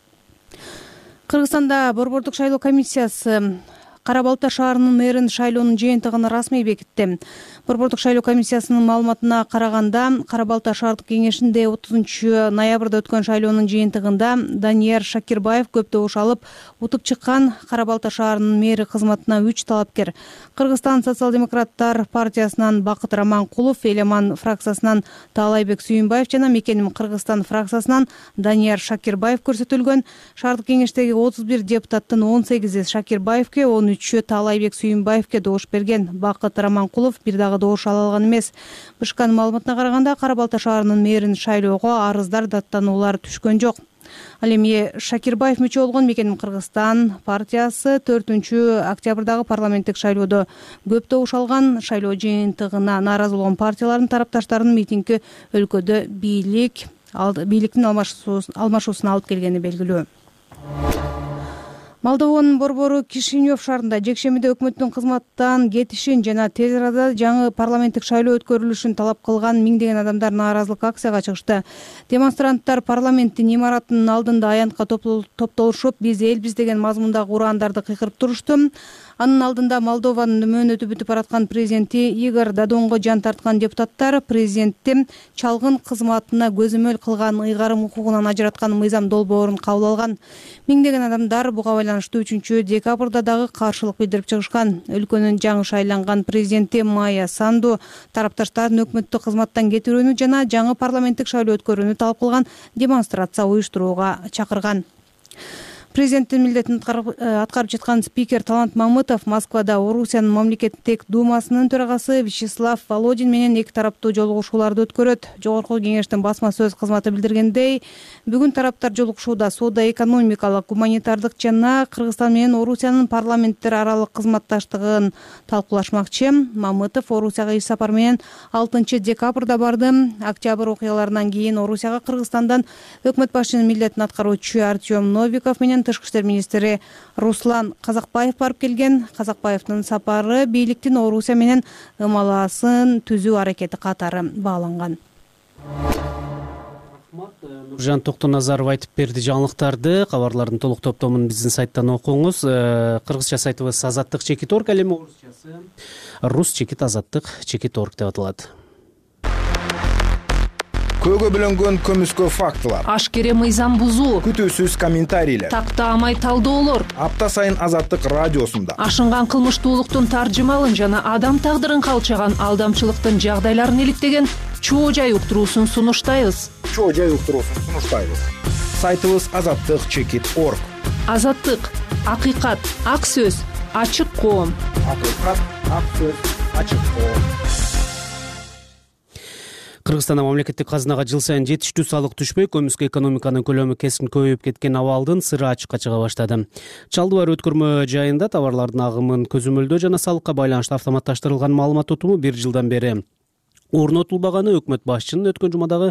Кыргызстанда Борбордук шайлоо комиссиясы Кара Балта шаарынын мэрин шайлоонун жыйынтыгын расмий бекитти. Борбордук шайлоо комиссиясынын маалыматына караганда, Кара Балта шаардык кеңешинде отузунчу ноябрда өткөн шайлоонун жыйынтыгында Данияр Шакирбаев көп добуш алып, утуп чыккан. Кара Балта шаарынын мэри кызматына үч талапкер. Кыргызстан социал-демократтар партиясынан Бакыт Раманкулов, Элеман фракциясынан Таалайбек Сүйүнбаев жана Мекеним Кыргызстан фракциясынан Данияр Шакирбаев көрсөтүлгөн. Шаардык кеңештеги отуз бир депутаттын он сегизи Шакирбаевке, он үчү Таалайбек Сүйүнбаевке добуш берген. Бакыт Раманкулов бир дагы добуш ала алган эмес. Бышкан маалыматына караганда, Кара Балта шаарынын мэрин шайлоого арыздар, даттануулар түшкөн жок. Ал эми Шакирбаев мүчө болгон Мекеним Кыргызстан партиясы төртүнчү октябрдагы парламенттик шайлоодо көп добуш алган. Шайлоо жыйынтыгына нааразы болгон партиялардын тарапташтарынын митинги өлкөдө бийлик бийликтин алмашуусуна алып келгени белгилүү. Молдованын борбору Кишинев шаарында жекшембиде өкмөттүн кызматтан кетишин жана тез арада жаңы парламенттик шайлоо өткөрүлүшүн талап кылган миңдеген адамдар нааразылык акцияга чыгышты. Демонстранттар парламенттин имаратынын алдында аянтка топтолушуп, биз элбиз деген мазмундагы ураандарды кыйкырып турушту. Анын алдында Молдованын мөөнөтү бүтүп бараткан президенти Игорь Додонго жан тарткан депутаттар президентти чалгын кызматына көзөмөл кылган ыйгарым укугунан ажыраткан мыйзам долбоорун кабыл алган. Миңдеген адамдар буга байланыштуу үчүнчү декабрда дагы каршылык билдирип чыгышкан. Өлкөнүн жаңы шайланган президенти Майя Санду тарапташтардын өкмөттүк кызматтан кетирүүнү жана жаңы парламенттик шайлоо өткөрүүнү талап кылган демонстрация уюштурууга чакырган. Президенттин милдетин аткарып жаткан спикер Талант Мамытов Москвада Орусиянын мамлекеттик думасынын төрагасы Вячеслав Володин менен эки тараптуу жолугушууларды өткөрөт. Жогорку кеңештин басма сөз кызматы билдиргендей, бүгүн тараптар жолугушууда соода экономикалык, гуманитардык жана Кыргызстан менен Орусиянын парламенттер аралык кызматташтыгын талкуулашмакчы. Мамытов Орусияга иш сапар менен алтынчы декабрда барды. Октябрь окуяларынан кийин Орусияга Кыргызстандан өкмөт башчынын милдетин аткаруучу Артем Новиков менен Тышкы иштер министри Руслан Казакбаев барып келген. Казакбаевдин сапары бийликтин Орусия менен ымаласын түзүү аракети катары бааланган. Нуржан Токтоназаров айтып берди жаңылыктарды. Кабарлардын толук топтомун биздин сайттан окуңуз. Кыргызча сайтыбыз азаттык чекит орг, ал эми орусчасы рус чекит азаттык чекит орг деп аталат. Көөгө бөлөнгөн көмүскө фактылар, ашкере мыйзам бузуу, күтүүсүз комментарийлер, тактаамай талдоолор апта сайын азаттык радиосунда ашынган кылмыштуулуктун таржымалын жана адам тагдырын калчаган алдамчылыктын жагдайларын иликтеген чоо жай уктуруусун сунуштайбыз. Чоо жай уктуруусун сунуштайбыз. Сайтыбыз азаттык чекит орг. Азаттык, акыйкат, ак сөз, ачык коом. Акыйкат, ак сөз, ачык коом. Кыргызстанда мамлекеттик казынага жыл сайын жетиштүү салык түшпөй, көмүскө экономиканын көлөмү кескин көбөйүп кеткен абалдын сыры ачыкка чыга баштады. Чалды бар өткөрмө жайында товарлардын агымын көзөмөлдөө жана салыкка байланыштуу автоматташтырылган маалымат тутуму бир жылдан бери орнотулбаганы өкмөт башчынын өткөн жумадагы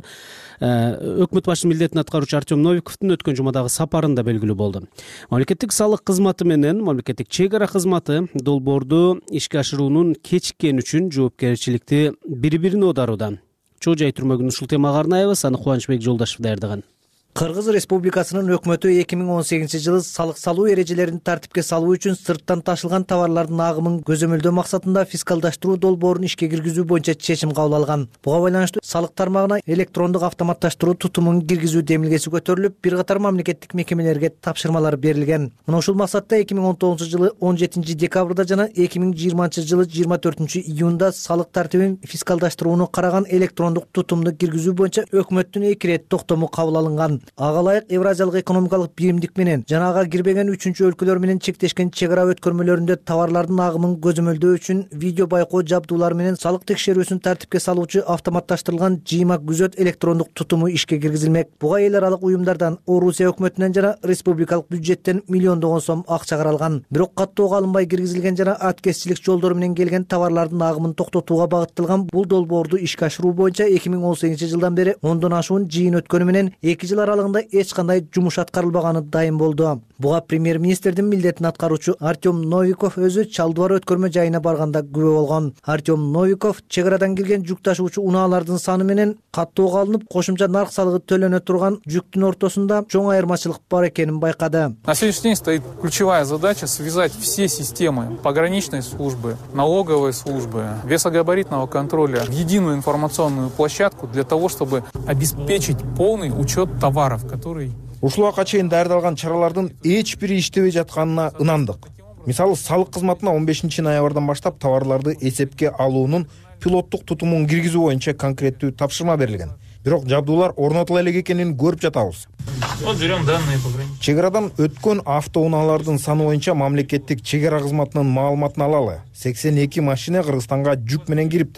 өкмөт башчынын милдетин аткаруучу Артем Новиковдун өткөн жумадагы сапарында белгилүү болду. Мамлекеттик салык кызматы менен мамлекеттик чек ара кызматы долбоорду ишке ашыруунун кечиккени үчүн жоопкерчиликти бири-бирине оодарууда. Чоо жай түрмөгүн ушул темага арнайбыз. Аны Кубанычбек Жолдашев даярдаган. Кыргыз Республикасынын өкмөтү эки миң он сегизинчи жылы салык салуу эрежелерин тартипке салуу үчүн сырттан ташылган товарлардын агымын көзөмөлдөө максатында фискалдаштыруу долбоорун ишке киргизүү боюнча чечим кабыл алган. Буга байланыштуу салык тармагына электрондук автоматташтыруу тутумун киргизүү демилгеси көтөрүлүп, бир катар мамлекеттик мекемелерге тапшырмалар берилген. Мына ушул максатта эки миң он тогузунчу жылы он жетинчи декабрда жана эки миң жыйырманчы жылы жыйырма төртүнчү июнда салык тартибин фискалдаштырууну караган электрондук тутумду киргизүү боюнча өкмөттүн эки ирет токтому кабыл алынган. Ага ылайык Евразиялык экономикалык биримдик менен жана ага кирбеген үчүнчү өлкөлөр менен чектешкен чек ара өткөрмөлөрүндө товарлардын агымын көзөмөлдөө үчүн видео байкоо жабдуулары менен салык текшерүүсүн тартипке салуучу автоматташтырылган жыйма күзөт электрондук тутуму ишке киргизилмек. Буга эл аралык уюмдардан, Орусия өкмөтүнөн жана республикалык бюджеттен миллиондогон сом акча каралган. Бирок каттоого алынбай киргизилген жана аткезчилик жолдору менен келген товарлардын агымын токтотууга багытталган бул долбоорду ишке ашыруу боюнча эки миң он сегизинчи жылдан бери ондон ашуун жыйын өткөнү менен эки жыл аралыгында эч кандай жумуш аткарылбаганы дайым болду. Буга премьер-министрдин милдетин аткаруучу Артем Новиков өзү Чалдыбар өткөрмө жайына барганда күбө болгон. Артем Новиков чек арадан кирген жүк ташуучу унаалардын саны менен каттоого алынып, кошумча нарк салыгы төлөнө турган жүктүн ортосунда чоң айырмачылык бар экенин байкады. На сегодняшний день стоит ключевая задача связать все системы пограничной службы, налоговой службы, весогабаритного контроля в единую информационную площадку для того, чтобы обеспечить полный учет товаров, который... Ушулга чейин даярдалган чаралардын эч бири иштебей жатканына ынандык. Мисалы, салык кызматына он бешинчи ноябрдан баштап товарларды эсепке алуунун пилоттук тутумун киргизүү боюнча конкреттүү тапшырма берилген. Бирок жабдуулар орнотула элек экенин көрүп жатабыз. Вот берем данные по границе. Чек арадан өткөн автоунаалардын саны боюнча мамлекеттик чек ара кызматынын маалыматын алалы. сексен эки машина Кыргызстанга жүк менен кириптир.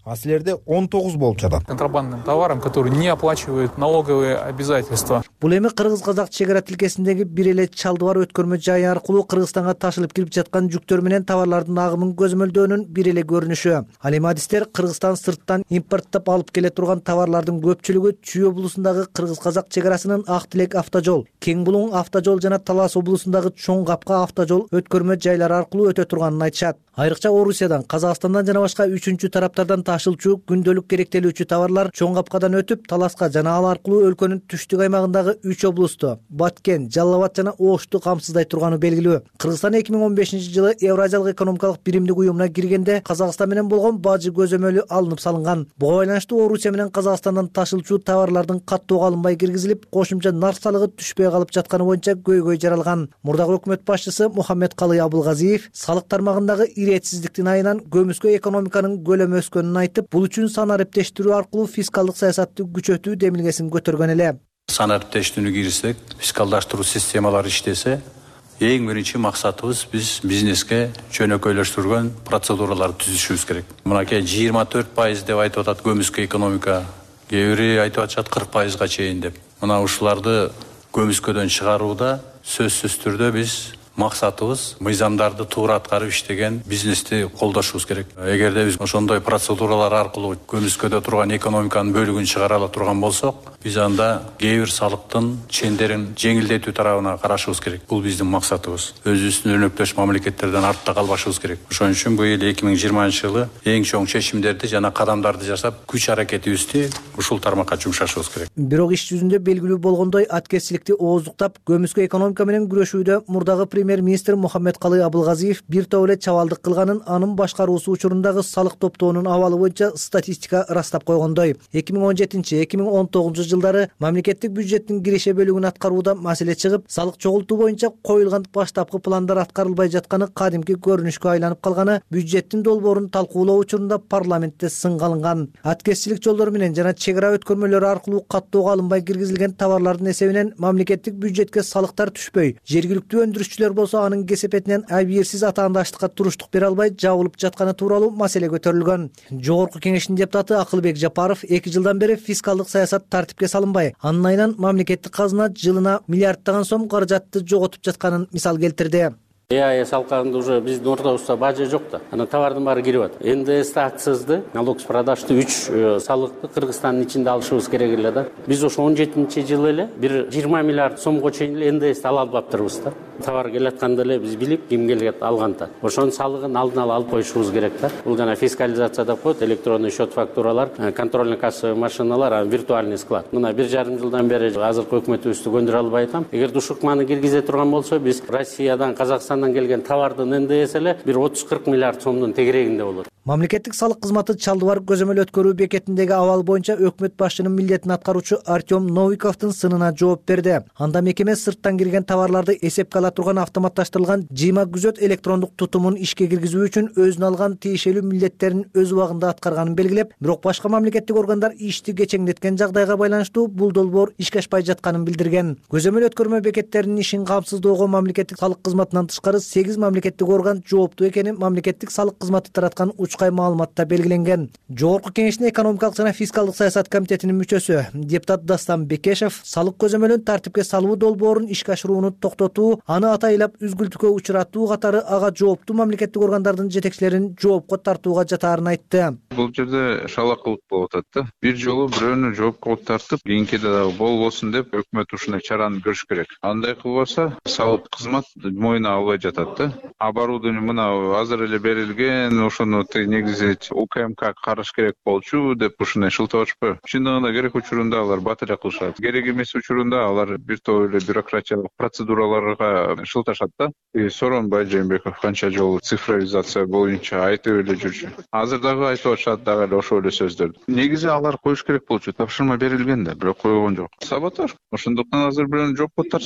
а силерде он тогуз болуп жатат. Контрабандным товаром, который не оплачивает налоговые обязательства. Бул эми кыргыз-казак чек ара тилкесиндеги бир эле Чалдыбар өткөрмө жайы аркылуу Кыргызстанга ташылып кирип жаткан жүктөр менен товарлардын агымын көзөмөлдөөнүн бир эле көрүнүшү. Ал эми адистер Кыргызстан сырттан импорттоп алып келе турган товарлардын көпчүлүгү Чүй облусундагы Кыргыз-казак чек арасынын Ак Тилек автожол, Кең Булуң автожол жана Талас облусундагы Чоң Капка автожол өткөрмө жайлары аркылуу өтө турганын айтышат. Айрыкча Орусиядан, Казакстандан жана башка үчүнчү тараптардан ташылчу күндөлүк керектелүүчү товарлар Чоң Капкадан өтүп Таласка жана ал аркылуу өлкөнүн түштүк аймагындагы үч облусту Баткен, Жалал Абад жана Ошту камсыздай турганы белгилүү. Кыргызстан эки миң он бешинчи жылы Евразиялык экономикалык биримдик уюмуна киргенде Казакстан менен болгон бажы көзөмөлү алынып салынган. Буга байланыштуу Орусия менен Казакстандан ташылчу товарлардын каттоого алынбай киргизилип, кошумча нарк салыгы түшпөй калып жатканы боюнча көйгөй жаралган. Мурдагы өкмөт башчысы Мухаммед Калый Абылгазиев салык тармагындагы иретсиздиктин айынан көмүскө экономиканын көлөмү өскөнүн айтып, бул үчүн санариптештирүү аркылуу фискалдык саясатты күчөтүү демилгесин көтөргөн эле. Санариптештүүнү кирсек, фискалдаштыруу системалары иштесе, эң биринчи максатыбыз биз бизнеске жөнөкөйлөштүргөн процедураларды түзүшүбүз керек. Мынакей жыйырма төрт пайыз деп айтып атат көмүскө экономика, кээ бири айтып атышат кырк пайызга чейин деп. Мына ушуларды көмүскөдөн чыгарууда сөзсүз түрдө биз максатыбыз мыйзамдарды туура аткарып иштеген бизнести колдошубуз керек. Эгерде биз ошондой процедуралар аркылуу көмүскөдө турган экономиканын бөлүгүн чыгара ала турган болсок, биз анда кээ бир салыктын чендерин жеңилдетүү тарабына карашыбыз керек. Бул биздин максатыбыз. Өзүбүздүн өнөктөш мамлекеттерден артта калбашыбыз керек. Ошон үчүн быйыл эки миң жыйырманчы жылы эң чоң чечимдерди жана кадамдарды жасап, күч аракетибизди ушул тармакка жумшашыбыз керек. Бирок иш жүзүндө белгилүү болгондой, аткезчиликти ооздуктап, көмүскө экономика менен күрөшүүдө мурдагы премьер-министр Мухаммед Калый Абылгазиев бир топ эле чабалдык кылганын, анын башкаруусу учурундагы салык топтоонун абалы боюнча статистика ырастап койгондой. эки миң он жетинчи эки миң он тогузунчу жылдары мамлекеттик бюджеттин киреше бөлүгүн аткарууда маселе чыгып, салык чогултуу боюнча коюлган баштапкы пландар аткарылбай жатканы кадимки көрүнүшкө айланып калганы бюджеттин долбоорун талкуулоо учурунда парламентте сынга алынган. Аткезчилик жолдору менен жана чек ара өткөрмөлөрү аркылуу каттоого алынбай киргизилген товарлардын эсебинен мамлекеттик бюджетке салыктар түшпөй, жергиликтүү өндүрүшчүлөр болсо анын кесепетинен абийирсиз атаандаштыкка туруштук бере албай жабылып жатканы тууралуу маселе көтөрүлгөн. Жогорку кеңештин депутаты Акылбек Жапаров эки жылдан бери фискалдык саясат тартипке салынбай, анын айынан мамлекеттик казына жылына миллиарддаган сом каражатты жоготуп жатканын мисал келтирди. ЭАЭС алкагында уже биздин ордобузда бажы жок да. Анан товардын баары кирип атат. эн дэ эсти, акцизди, налог с продажды үч салыкты Кыргызстандын ичинде алышыбыз керек эле да. Биз ошо он жетинчи жылы эле бир жыйырма миллиард сомго чейин эле эн дэ эсти ала албаптырбыз да. Товар келатканда эле биз билип, ким келет алганда. Ошонун салыгын алдын ала алып коюшубуз керек да. Бул жана фискализация деп коет, электронный счет фактуралар, контрольно кассовый машиналар, виртуальный склад. Мына бир жарым жылдан бери азыркы өкмөтүбүздү көндүрө албай атам. Эгер ушукманы киргизе турган болсо, биз Россиядан, Казакстандан келген товардын эн дэ эси эле бир отуз кырк миллиард сомдун тегерегинде болот. Мамлекеттик салык кызматы Чалдыбар көзөмөл өткөрүү бекетиндеги абал боюнча өкмөт башчынын милдетин аткаруучу Артем Новиковдун сынына жооп берди. Анда мекеме сырттан кирген товарларды эсепке ала турган автоматташтырылган жыйма күзөт электрондук тутумун ишке киргизүү үчүн өзүнө алган тиешелүү милдеттерин өз убагында аткарганын белгилеп, бирок башка мамлекеттик органдар ишти кечеңдеткен жагдайга байланыштуу бул долбоор ишке ашпай жатканын билдирген. Көзөмөл өткөрмө бекеттеринин ишин камсыздоого мамлекеттик салык кызматынан тышкары сегиз мамлекеттик орган жооптуу экени мамлекеттик салык кызматы тараткан учкай маалыматта белгиленген. Жогорку кеңештин экономикалык жана фискалдык саясат комитетинин мүчөсү депутат Дастан Бекешев салык көзөмөлүн тартипке салуу долбоорун ишке ашырууну токтотуу, аны атайлап үзгүлтүккө учуратуу катары ага жооптуу мамлекеттик органдардын жетекчилерин жоопко тартууга жатаарын айтты. Бул жерде шалакылык болуп атат да. Бир жолу бирөөнү жоопко тартып, кийинкиде дагы болбосун деп өкмөт ушундай чараны көрүш керек. Андай кылбаса, салык кызмат мойнуна албай жатат да. Оборудование мына азыр эле берилген, ошону негизи у ка эм ка караш керек болчу деп ушундай шылтап атышпайбы? Чындыгында керек учурунда алар батырак кылышат. Керек эмес учурунда алар бир топ эле бюрократиялык процедураларга шылташат да. Сооронбай Жээнбеков канча жолу цифровизация боюнча айтып эле жүрчү. Азыр дагы айтып атышат дагы эле ошол эле сөздөрдү. Негизи алар коюш керек болчу. Тапшырма берилген да, бирок койгон жок. Саботаж. Ошондуктан азыр бирөөнү жоопко тартыш керек.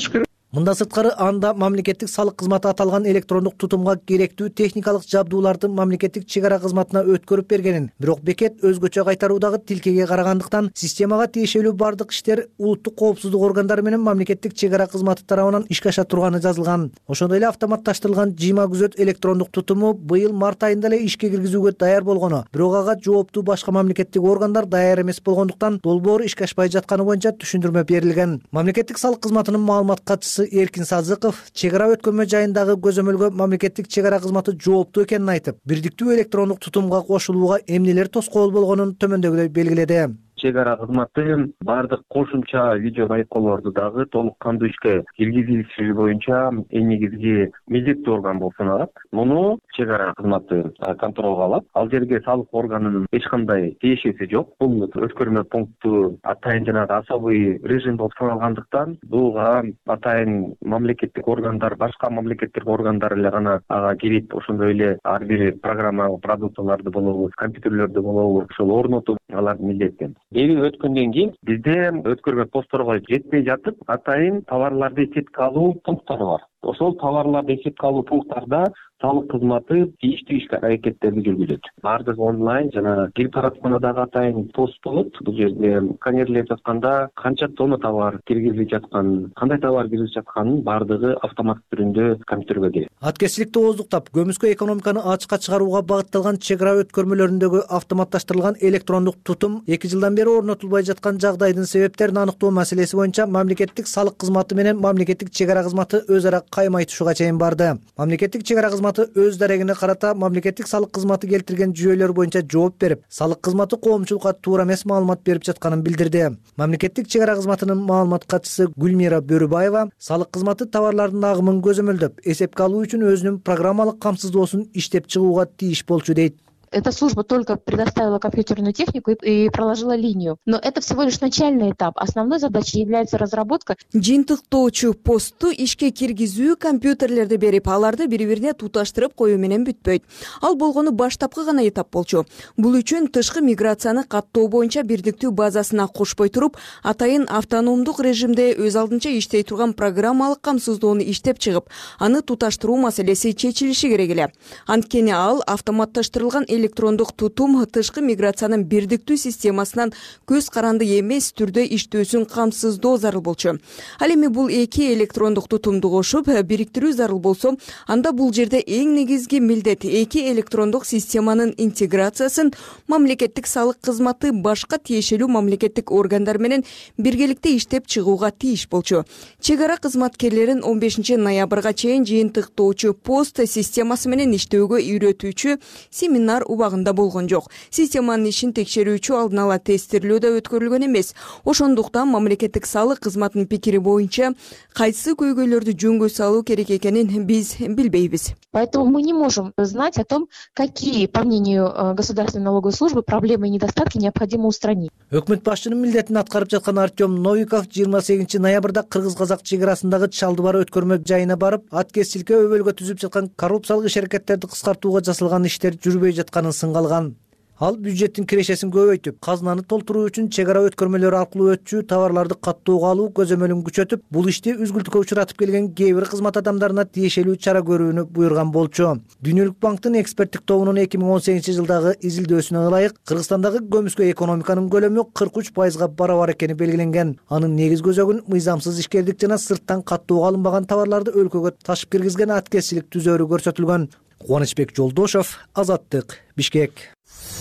Мындан сырткары анда мамлекеттик салык кызматы аталган электрондук тутумга керектүү техникалык жабдууларды мамлекеттик чек ара кызматына өткөрүп бергенин, бирок бекет өзгөчө кайтаруудагы тилкеге карагандыктан системага тиешелүү бардык иштер улуттук коопсуздук органдары менен мамлекеттик чек ара кызматы тарабынан ишке аша турганы жазылган. Ошондой эле автоматташтырылган жыйма күзөт электрондук тутуму быйыл март айында эле ишке киргизүүгө даяр болгону, бирок ага жооптуу башка мамлекеттик органдар даяр эмес болгондуктан долбоор ишке ашпай жатканы боюнча түшүндүрмө берилген. Мамлекеттик салык кызматынын маалымат катчысы Эркин Сазыков чек ара өткөрмө жайындагы көзөмөлгө мамлекеттик чек ара кызматы жооптуу экенин айтып, бирдиктүү электрондук тутумга кошулууга эмнелер тоскоол болгонун төмөндөгүдөй белгиледи. Чек ара кызматы баардык кошумча видео байкоолорду дагы толук кандуу ишке киргизилиши боюнча эң негизги милдеттүү орган болуп саналат. Муну чек ара кызматы контролго алат. Ал жерге салык органынын эч кандай тиешеси жок. Бул өткөрмө пункту атайын жанагы особый режим болуп саналгандыктан буга атайын мамлекеттик органдар, башка мамлекеттик органдар эле гана ага кирип, ошондой эле ар бир программа продуктыларды болобу, компьютерлерди болобу ошол орнотуп алар милдеттен. Эми өткөндөн кийин бизде өткөрмө постторго жетпей жатып, атайын товарларды эсепке алуу пункттары бар. Ошол товарларды эсепке алуу пункттарда салык кызматы тийиштүү иш аракеттерди жүргүзөт. Баардыгы онлайн жана кирип таратканда дагы атайын пост болот. Бул жерде сканерлеп жатканда канча тонна товар киргизилип жаткан, кандай товар киргизилип жатканын баардыгы автомат түрүндө компьютерге кирет. Аткезчиликти ооздуктап, көмүскө экономиканы ачыкка чыгарууга багытталган чек ара өткөрмөлөрүндөгү автоматташтырылган электрондук тутум эки жылдан бери орнотулбай жаткан жагдайдын себептерин аныктоо маселеси боюнча мамлекеттик салык кызматы менен мамлекеттик чек ара кызматы өз ара каймайтышууга чейин барды. Мамлекеттик чек ара кызматы өз дарегине карата мамлекеттик салык кызматы келтирген жүйөлөр боюнча жооп берип, салык кызматы коомчулукка туура эмес маалымат берип жатканын билдирди. Мамлекеттик чек ара кызматынын маалымат катчысы Гүлмира Бөрүбаева салык кызматы товарлардын агымын көзөмөлдөп, эсепке алуу үчүн өзүнүн программалык камсыздоосун иштеп чыгууга тийиш болчу дейт. Эта служба только предоставила компьютерную технику и проложила линию. Но это всего лишь начальный этап. Основной задачей является разработка. Жыйынтыктоочу посту ишке киргизүү, компьютерлерди берип, аларды бири-бирине туташтырып коюу менен бүтпөйт. Ал болгону баштапкы гана этап болчу. Бул үчүн тышкы миграцияны каттоо боюнча бирдиктүү базасына кошпой туруп, атайын автономдук режимде өз алдынча иштей турган программалык камсыздоону иштеп чыгып, аны туташтыруу маселеси чечилиши керек эле. Анткени ал автоматташтырылган электрондук тутум тышкы миграциянын бирдиктүү системасынан көз каранды эмес түрдө иштөөсүн камсыздоо зарыл болчу. Ал эми бул эки электрондук тутумду кошуп бириктирүү зарыл болсо, анда бул жерде эң негизги милдет эки электрондук системанын интеграциясын мамлекеттик салык кызматы башка тиешелүү мамлекеттик органдар менен биргеликте иштеп чыгууга тийиш болчу. Чек ара кызматкерлерин он бешинчи ноябрга чейин жыйынтыктоочу пост системасы менен иштөөгө үйрөтүүчү семинар убагында болгон жок. Системанын ишин текшерүүчү алдын ала тестирлөө да өткөрүлгөн эмес. Ошондуктан мамлекеттик салык кызматынын пикири боюнча кайсы көйгөйлөрдү жөнгө салуу керек экенин биз билбейбиз. Поэтому мы не можем знать о том, какие, по мнению Государственной налоговой службы, проблемы и недостатки необходимо устранить. Өкмөт башчынын милдетин аткарып жаткан Артем Новиков жыйырма сегизинчи ноябрда кыргыз-казак чек арасындагы Чалдыбар өткөрмө жайына барып, аткезчиликке өбөлгө түзүп жаткан коррупциялык иш-аракеттерди кыскартууга жасалган иштер жүрбөй жатканын сынга алган. Ал бюджеттин кирешесин көбөйтүп, казынаны толтуруу үчүн чек ара өткөрмөлөр аркылуу өтчү товарларды каттоого алуу көзөмөлүн күчөтүп, бул ишти үзгүлтүккө учуратып келген кээ бир кызмат адамдарына тиешелүү чара көрүүнү буйруган болчу. Дүйнөлүк банктын эксперттик тобунун эки миң он сегизинчи жылдагы изилдөөсүнө ылайык, Кыргызстандагы көмүскө экономиканын көлөмү кырк үч пайызга барабар экени белгиленген. Анын негизги өзөгүн мыйзамсыз ишкердик жана сырттан каттоого алынбаган товарларды өлкөгө ташып киргизген аткезчилик түзөрү көрсөтүлгөн. Кубанычбек Жолдошов, Азаттык, Бишкек.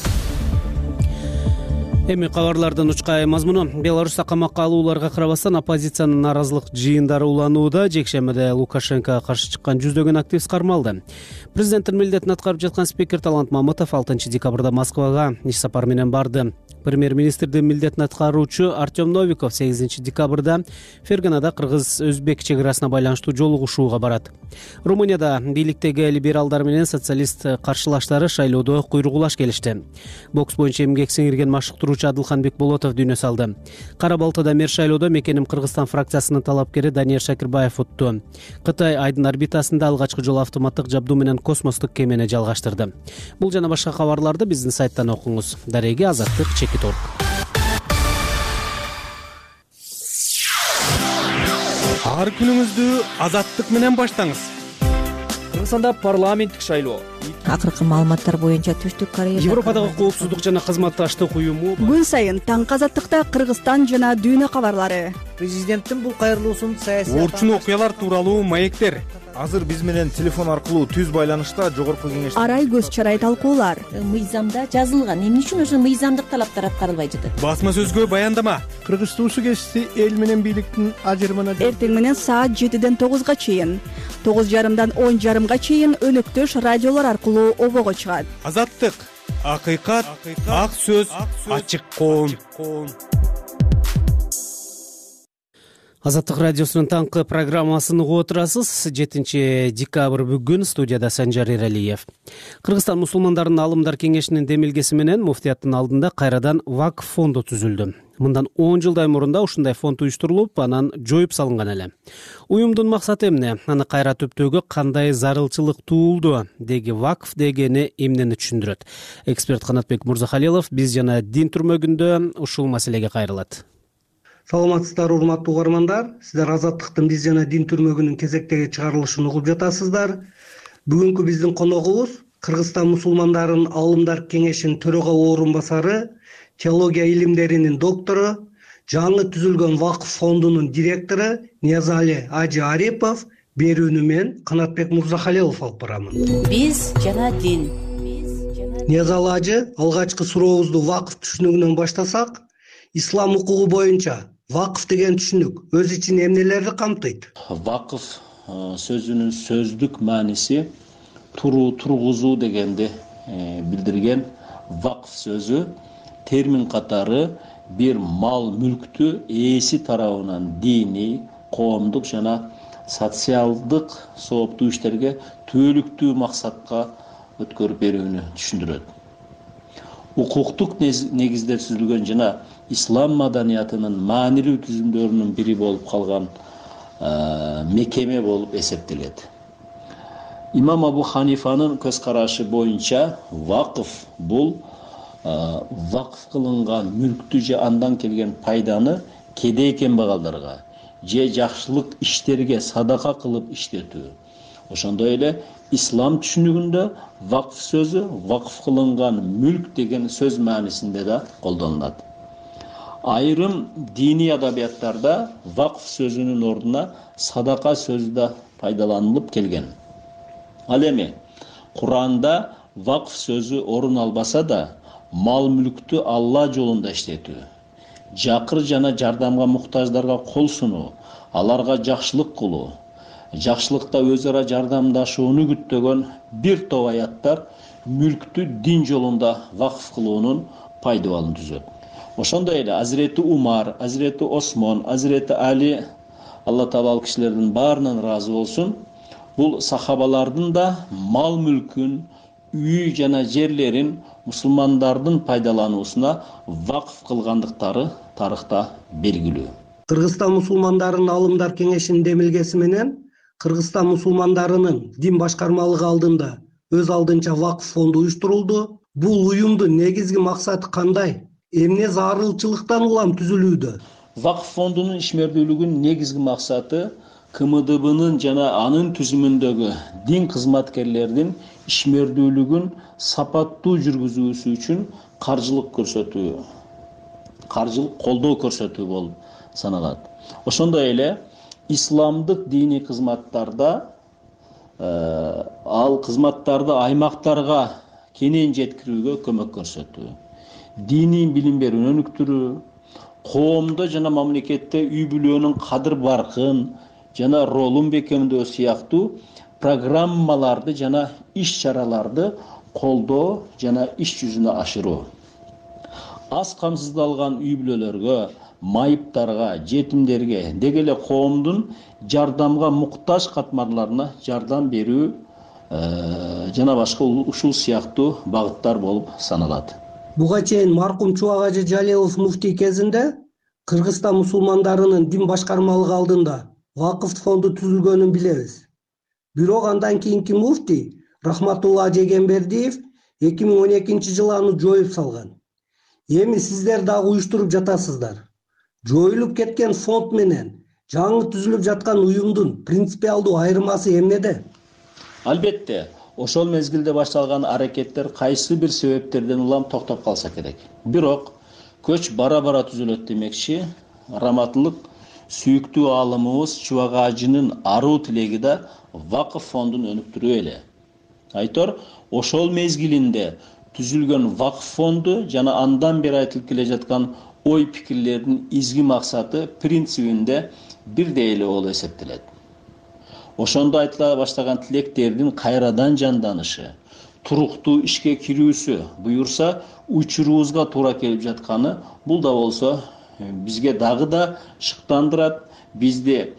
Эми кабарлардын учкай мазмуну. Беларусьта камакка алууларга карабастан оппозициянын нааразылык жыйындары уланууда. Жекшембиде Лукашенкого каршы чыккан жүздөгөн активист кармалды. Президенттин милдетин аткарып жаткан спикер Талант Мамытов алтынчы декабрда Москвага иш сапар менен барды. Премьер-министрдин милдетин аткаруучу Артем Новиков сегизинчи декабрда Ферганада кыргыз-өзбек чек арасына байланыштуу жолугушууга барат. Румынияда бийликтеги либералдар менен социалист каршылаштары шайлоодо куйругулаш келишти. Бокс боюнча эмгек сиңирген машыктыруучу Адылхан Бекболотов дүйнө салды. Кара Балтада мер шайлоодо Мекеним Кыргызстан фракциясынын талапкери Данияр Шакирбаев утту. Кытай Айдын орбитасында алгачкы жолу автоматтык жабдуу менен космостук кемени жалгаштырды. Бул жана башка кабарларды биздин сайттан окуңуз. Дареги Азаттык Ар ар күнүңүздү азаттык менен баштаңыз. Кыргызстанда парламенттик шайлоо. Акыркы маалыматтар боюнча Түштүк Корея Европадагы коопсуздук жана кызматташтык уюму күн сайын таңкы азаттыкта Кыргызстан жана дүйнө кабарлары. Президенттин бул кайрылуусун саясий Орчун окуялар тууралуу маектер. Азыр биз менен телефон аркылуу түз байланышта жогорку кеңеш Арай көз чарай талкуулар. Мыйзамда жазылган, эмне үчүн ошо мыйзамдык талаптар аткарылбай жатат? Басма сөзгө баяндама. Кыргыз туусу кести эл менен бийликтин ажырымына Эртең менен саат жетиден тогузга чейин, тогуз жарымдан он жарымга чейин өнөктөш радиолор аркылуу обого чыгат. Азаттык, акыйкат, ак сөз, ачык коом. Азаттык радиосунун таңкы программасын угуп отурасыз. жетинчи декабрь бүгүн студияда Санжар Эралиев. Кыргызстан мусулмандарынын алымдар кеңешинин демилгеси менен муфтияттын алдында кайрадан вакф фонду түзүлдү. Мындан он жылдай мурунда ушундай фонд уюштурулуп, анан жоюп салынган эле. Уюмдун максаты эмне? Аны кайра түптөөгө кандай зарылчылык туулду? Деги вакф дегени эмнени түшүндүрөт? Эксперт Канатбек Мурзахалилов биз жана Дин түрмөгүндө ушул маселеге кайрылат. Саламатсыздар, урматтуу угармандар. Сиздер Азаттыктын биз жана Дин түрмөгүнүн кезектеги чыгарылышын угуп жатасыздар. Бүгүнкү биздин коногубуз Кыргызстан мусулмандарынын алымдар кеңешинин төрага орун басары, теология илимдеринин доктору, жаңы түзүлгөн вакф фондунун директору Ниязали Ажы Арипов. Берүүнү мен Канатбек Мурзахалилов алып барамын. Биз жана Дин. Ниязали Ажы, алгачкы сурообузду вакф түшүнүгүнөн баштасак, ислам укугу боюнча вакф деген түшүнүк өз ичинде эмнелерди камтыйт? Вакф сөзүнүн сөздүк мааниси туруу, тургузуу дегенди билдирген. Вакф сөзү термин катары бир мал мүлктү ээси тарабынан диний, коомдук жана социалдык сооптуу иштерге түбөлүктүү максатка өткөрүп берүүнү түшүндүрөт. Укуктук негизде түзүлгөн жана ислам маданиятынын маанилүү түзүмдөрүнүн бири болуп калган мекеме болуп эсептелет. Имам Абу Ханифанын көз карашы боюнча вакф бул вакф кылынган мүлктү же андан келген пайданы кедей кембагалдарга же жакшылык иштерге садака кылып иштетүү. Ошондой эле ислам түшүнүгүндө вакф сөзү вакф кылынган мүлк деген сөз маанисинде да колдонулат. Айрым диний адабияттарда вакф сөзүнүн ордуна садака сөзү да пайдаланылып келген. Ал эми Куранда вакф сөзү орун албаса да, мал мүлктү Алла жолунда иштетүү, жакыр жана жардамга муктаждарга кол сунуу, аларга жакшылык кылуу, жакшылыкта өз ара жардамдашууну күттөгөн бир топ аяттар мүлктү дин жолунда вакф кылуунун пайдабалын түзөт. Ошондой эле Азирети Умар, Азирети Осмон, Азирети Али, Алла Таала ал кишилердин баарынан ыраазы болсун, бул сахабалардын да мал мүлкүн, үй жана жерлерин мусулмандардын пайдалануусуна вакф кылгандыктары тарыхта белгилүү. Кыргызстан мусулмандарынын алымдар кеңешинин демилгеси менен Кыргызстан мусулмандарынын дин башкармалыгы алдында өз алдынча вакф фонду уюштурулду. Бул уюмдун негизги максаты кандай? Эмне зарылчылыктан улам түзүлүүдө? Вакф фондунун ишмердүүлүгүнүн негизги максаты КМДБнын жана анын түзүмүндөгү дин кызматкерлердин ишмердүүлүгүн сапаттуу жүргүзүүсү үчүн каржылык көрсөтүү, каржылык колдоо көрсөтүү болуп саналат. Ошондой эле исламдык диний кызматтарда ал кызматтарды аймактарга кенен жеткирүүгө көмөк көрсөтүү, диний билим берүүнү өнүктүрүү, коомдо жана мамлекетте үй бүлөнүн кадыр баркын жана ролун бекемдөө сыяктуу программаларды жана иш чараларды колдоо жана иш жүзүнө ашыруу. Аз камсыздалган үй бүлөлөргө, майыптарга, жетимдерге, деги эле коомдун жардамга муктаж катмарларына жардам берүү жана башка ушул сыяктуу багыттар болуп саналат. Буга чейин маркум Чубак Ажы Жалилов муфтий кезинде Кыргызстан мусулмандарынын дин башкармалыгы алдында вакф фонду түзүлгөнүн билебиз. Бирок андан кийинки муфтий Рахматулла Жегенбердиев эки миң он экинчи жылы аны жоюп салган. Эми сиздер дагы уюштуруп жатасыздар. Жоюлуп кеткен фонд менен жаңы түзүлүп жаткан уюмдун принципиалдуу айырмасы эмнеде? Албетте, ошол мезгилде башталган аракеттер кайсы бир себептерден улам токтоп калса керек. Бирок көч бара-бара түзүлөт демекчи, раматтылык сүйүктүү аалымыбыз Чубак Ажынын аруу тилеги да вакыф фондун өнүктүрүү эле. Айтор, ошол мезгилинде түзүлгөн вакыф фонду жана андан бери айтылып келе жаткан ой пикирлердин изги максаты принцибинде бирдей эле болуп эсептелет. Ошондо айтыла баштаган тилектердин кайрадан жанданышы, туруктуу ишке кирүүсү буюрса учурубузга туура келип жатканы, бул да болсо бизге дагы да шыктандырат, бизди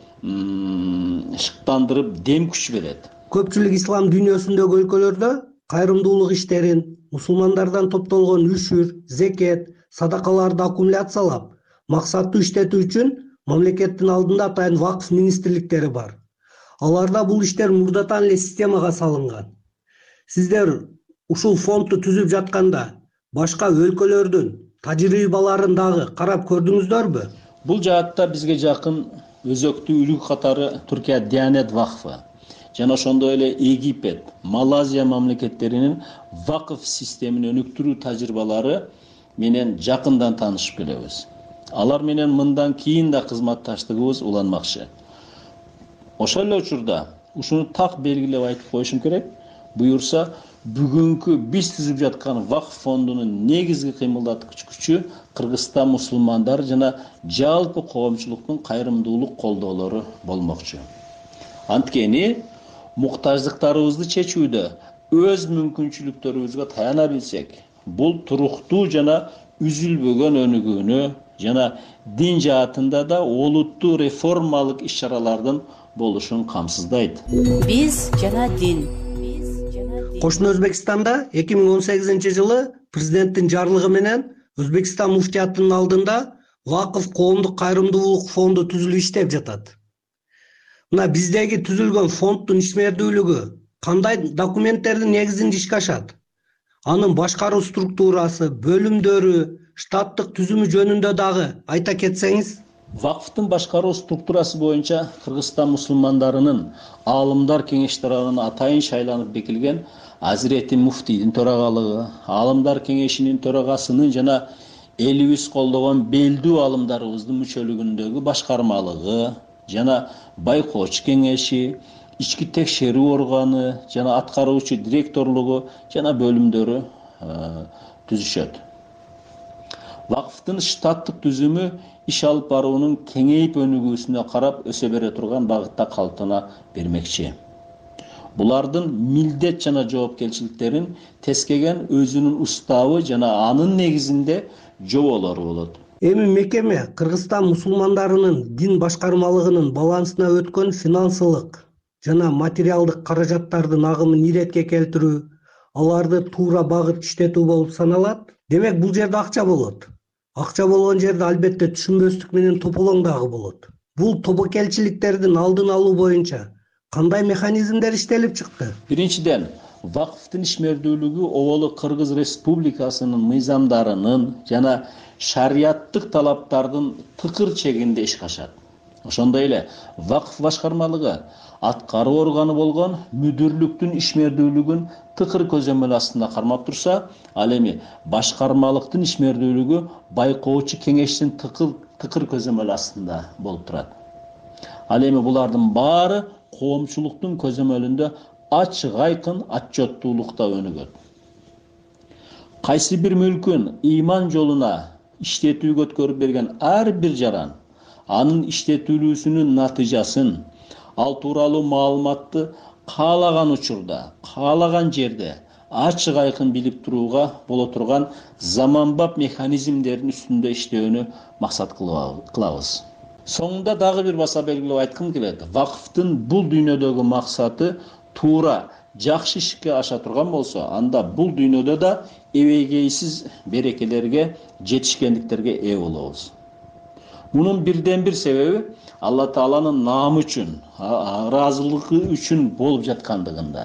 шыктандырып дем күч берет. Көпчүлүк ислам дүйнөсүндөгү өлкөлөрдө кайрымдуулук иштерин, мусулмандардан топтолгон үшүр, зекет, садакаларды аккумуляциялап, максаттуу иштетүү үчүн мамлекеттин алдында атайын вакф министрликтери бар. Аларда бул иштер мурдатан эле системага салынган. Сиздер ушул фондду түзүп жатканда башка өлкөлөрдүн тажрыйбаларын дагы карап көрдүңүздөрбү? Бул жаатта бизге жакын өзөктүү үлгү катары Түркия Диянет вакфы жана ошондой эле Египет, Малайзия мамлекеттеринин вакф системин өнүктүрүү тажрыйбалары менен жакындан таанышып келебиз. Алар менен мындан кийин да кызматташтыгыбыз уланмакчы. Ошол эле учурда ушуну так белгилеп айтып коюшум керек. Буюрса, бүгүнкү биз түзүп жаткан вакф фондунун негизги кыймылдаткыч күчү Кыргызстан мусулмандары жана жалпы коомчулуктун кайрымдуулук колдоолору болмокчу. Анткени муктаждыктарыбызды чечүүдө өз мүмкүнчүлүктөрүбүзгө таяна билсек, бул туруктуу жана үзүлбөгөн өнүгүүнү жана дин жаатында да олуттуу реформалык иш-чаралардын болушун камсыздайт. Биз жана дин. Кошуна Өзбекстанда эки миң он сегизинчи жылы президенттин жарлыгы менен Өзбекстан муфтиятынын алдында вакыф коомдук кайрымдуулук фонду түзүлүп иштеп жатат. Мына биздеги түзүлгөн фонддун ишмердүүлүгү кандай документтердин негизинде ишке ашат? Анын башкаруу структурасы, бөлүмдөрү, штаттык түзүмү жөнүндө дагы айта кетсеңиз? Вакфтын башкаруу структурасы боюнча Кыргызстан мусулмандарынын аалымдар кеңештеринин атайын шайланып бекилген Азирети муфтийдин төрагалыгы, аалымдар кеңешинин төрагасынын жана элибиз колдогон белдүү аалымдарыбыздын мүчөлүгүндөгү башкармалыгы жана байкоочу кеңеши, ички текшерүү органы жана аткаруучу директорлугу жана бөлүмдөрү түзүшөт. Вакфтын штаттык түзүмү иш алып баруунун кеңейип өнүгүүсүнө карап өсө бере турган багытта калыптана бермекчи. Булардын милдет жана жоопкерчиликтерин тескеген өзүнүн уставы жана анын негизинде жоболору болот. Эми мекеме Кыргызстан мусулмандарынын дин башкармалыгынын балансына өткөн финансылык жана материалдык каражаттардын агымын иретке келтирүү, аларды туура багыт иштетүү болуп саналат. Демек бул жерде акча болот. Акча болгон жерде албетте түшүнбөстүк менен тополоң дагы болот. Бул тобокелчиликтердин алдын алуу боюнча кандай механизмдер иштелип чыкты? Биринчиден, вакфтын ишмердүүлүгү оболу Кыргыз Республикасынын мыйзамдарынын жана шариаттык талаптардын тыкыр чегинде ишке ашат. Ошондой эле вакф башкармалыгы аткаруу органы болгон мүдүрлүктүн ишмердүүлүгүн тыкыр көзөмөл астында кармап турса, ал эми башкармалыктын ишмердүүлүгү байкоочу кеңештин тыкыр тыкыр көзөмөл астында болуп турат. Ал эми булардын баары коомчулуктун көзөмөлүндө ачык айкын отчеттуулукта өнүгөт. Кайсы бир мүлкүн ыйман жолуна иштетүүгө өткөрүп берген ар бир жаран анын иштетүүлүүсүнүн натыйжасын, ал тууралуу маалыматты каалаган учурда, каалаган жерде ачык айкын билип турууга боло турган заманбап механизмдердин үстүндө иштөөнү максат кылабыз. Соңунда дагы бир баса белгилеп айткым келет. Вакфтын бул дүйнөдөгү максаты туура жакшы ишке аша турган болсо, анда бул дүйнөдө да эбегейсиз берекелерге, жетишкендиктерге ээ болобуз. Мунун бирден бир себеби Алла Тааланын наамы үчүн, ыраазылыгы үчүн болуп жаткандыгында.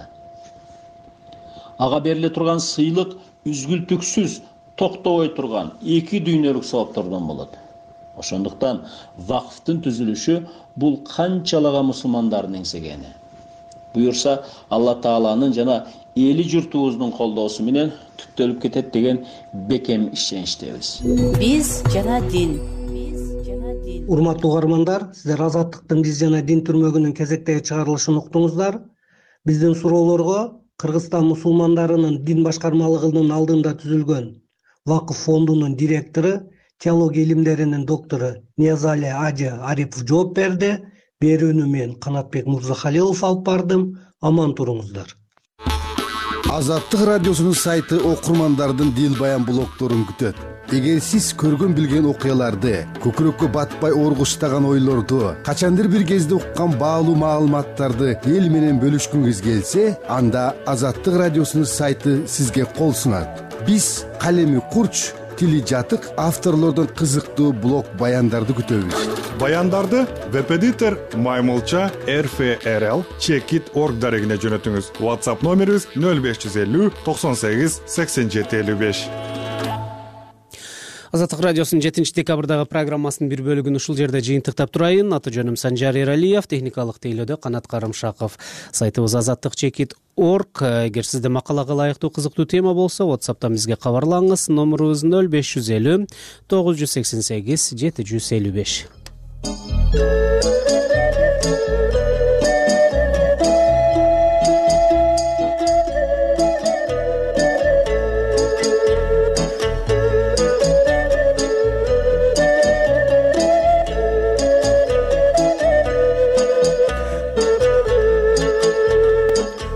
Ага бериле турган сыйлык үзгүлтүксүз токтобой турган эки дүйнөлүк сабаптордон болот. Ошондуктан вакфтын түзүлүшү бул канчалаган мусулмандардын эңсегени. Буюрса Алла Тааланын жана эли журтубуздун колдоосу менен түптөлүп кетет деген бекем ишеничтебиз. Биз жана дин. Урматтуу угармандар, сиздер Азаттыктын биз жана дин түрмөгүнүн кезектеги чыгарылышын уктуңуздар. Биздин суроолорго Кыргызстан мусулмандарынын дин башкармалыгынын алдында түзүлгөн Вакыф фондунун директору, теология илимдеринин доктору Ниязали Ажы Арипов жооп берди. Берүүнү мен Канатбек Мурзахалилов алып бардым. Аман туруңуздар. Азаттык радиосунун сайты окурмандардын дил баян блогторун күтөт. Эгер сиз көргөн билген окуяларды, көкүрөккө батпай оргуштаган ойлорду, качандыр бир кезде уккан баалуу маалыматтарды эл менен бөлүшкүңүз келсе, анда Азаттык радиосунун сайты сизге кол сунат. Биз калеми курч, тили жатык авторлордун кызыктуу блог баяндарды күтөбүз. Баяндарды веб-эдитор Маймылча эр эф эр эл чекит точка орг дарегине жөнөтүңүз. WhatsApp номерибиз нөл беш жүз элүү токсон сегиз сексен жети элүү беш. Азаттык радиосунун жетинчи декабрдагы программасынын бир бөлүгүн ушул жерде жыйынтыктап турайын. Аты жөнүм Санжар Эралиев, техникалык тейлөөдө Канат Карымшаков. Сайтыбыз азаттык чекит точка орг. Эгер сизде макалага ылайыктуу кызыктуу тема болсо, WhatsApp'тан бизге кабарлаңыз. Номерибиз нөл беш жүз элүү тогуз жүз сексен сегиз жети жүз элүү беш.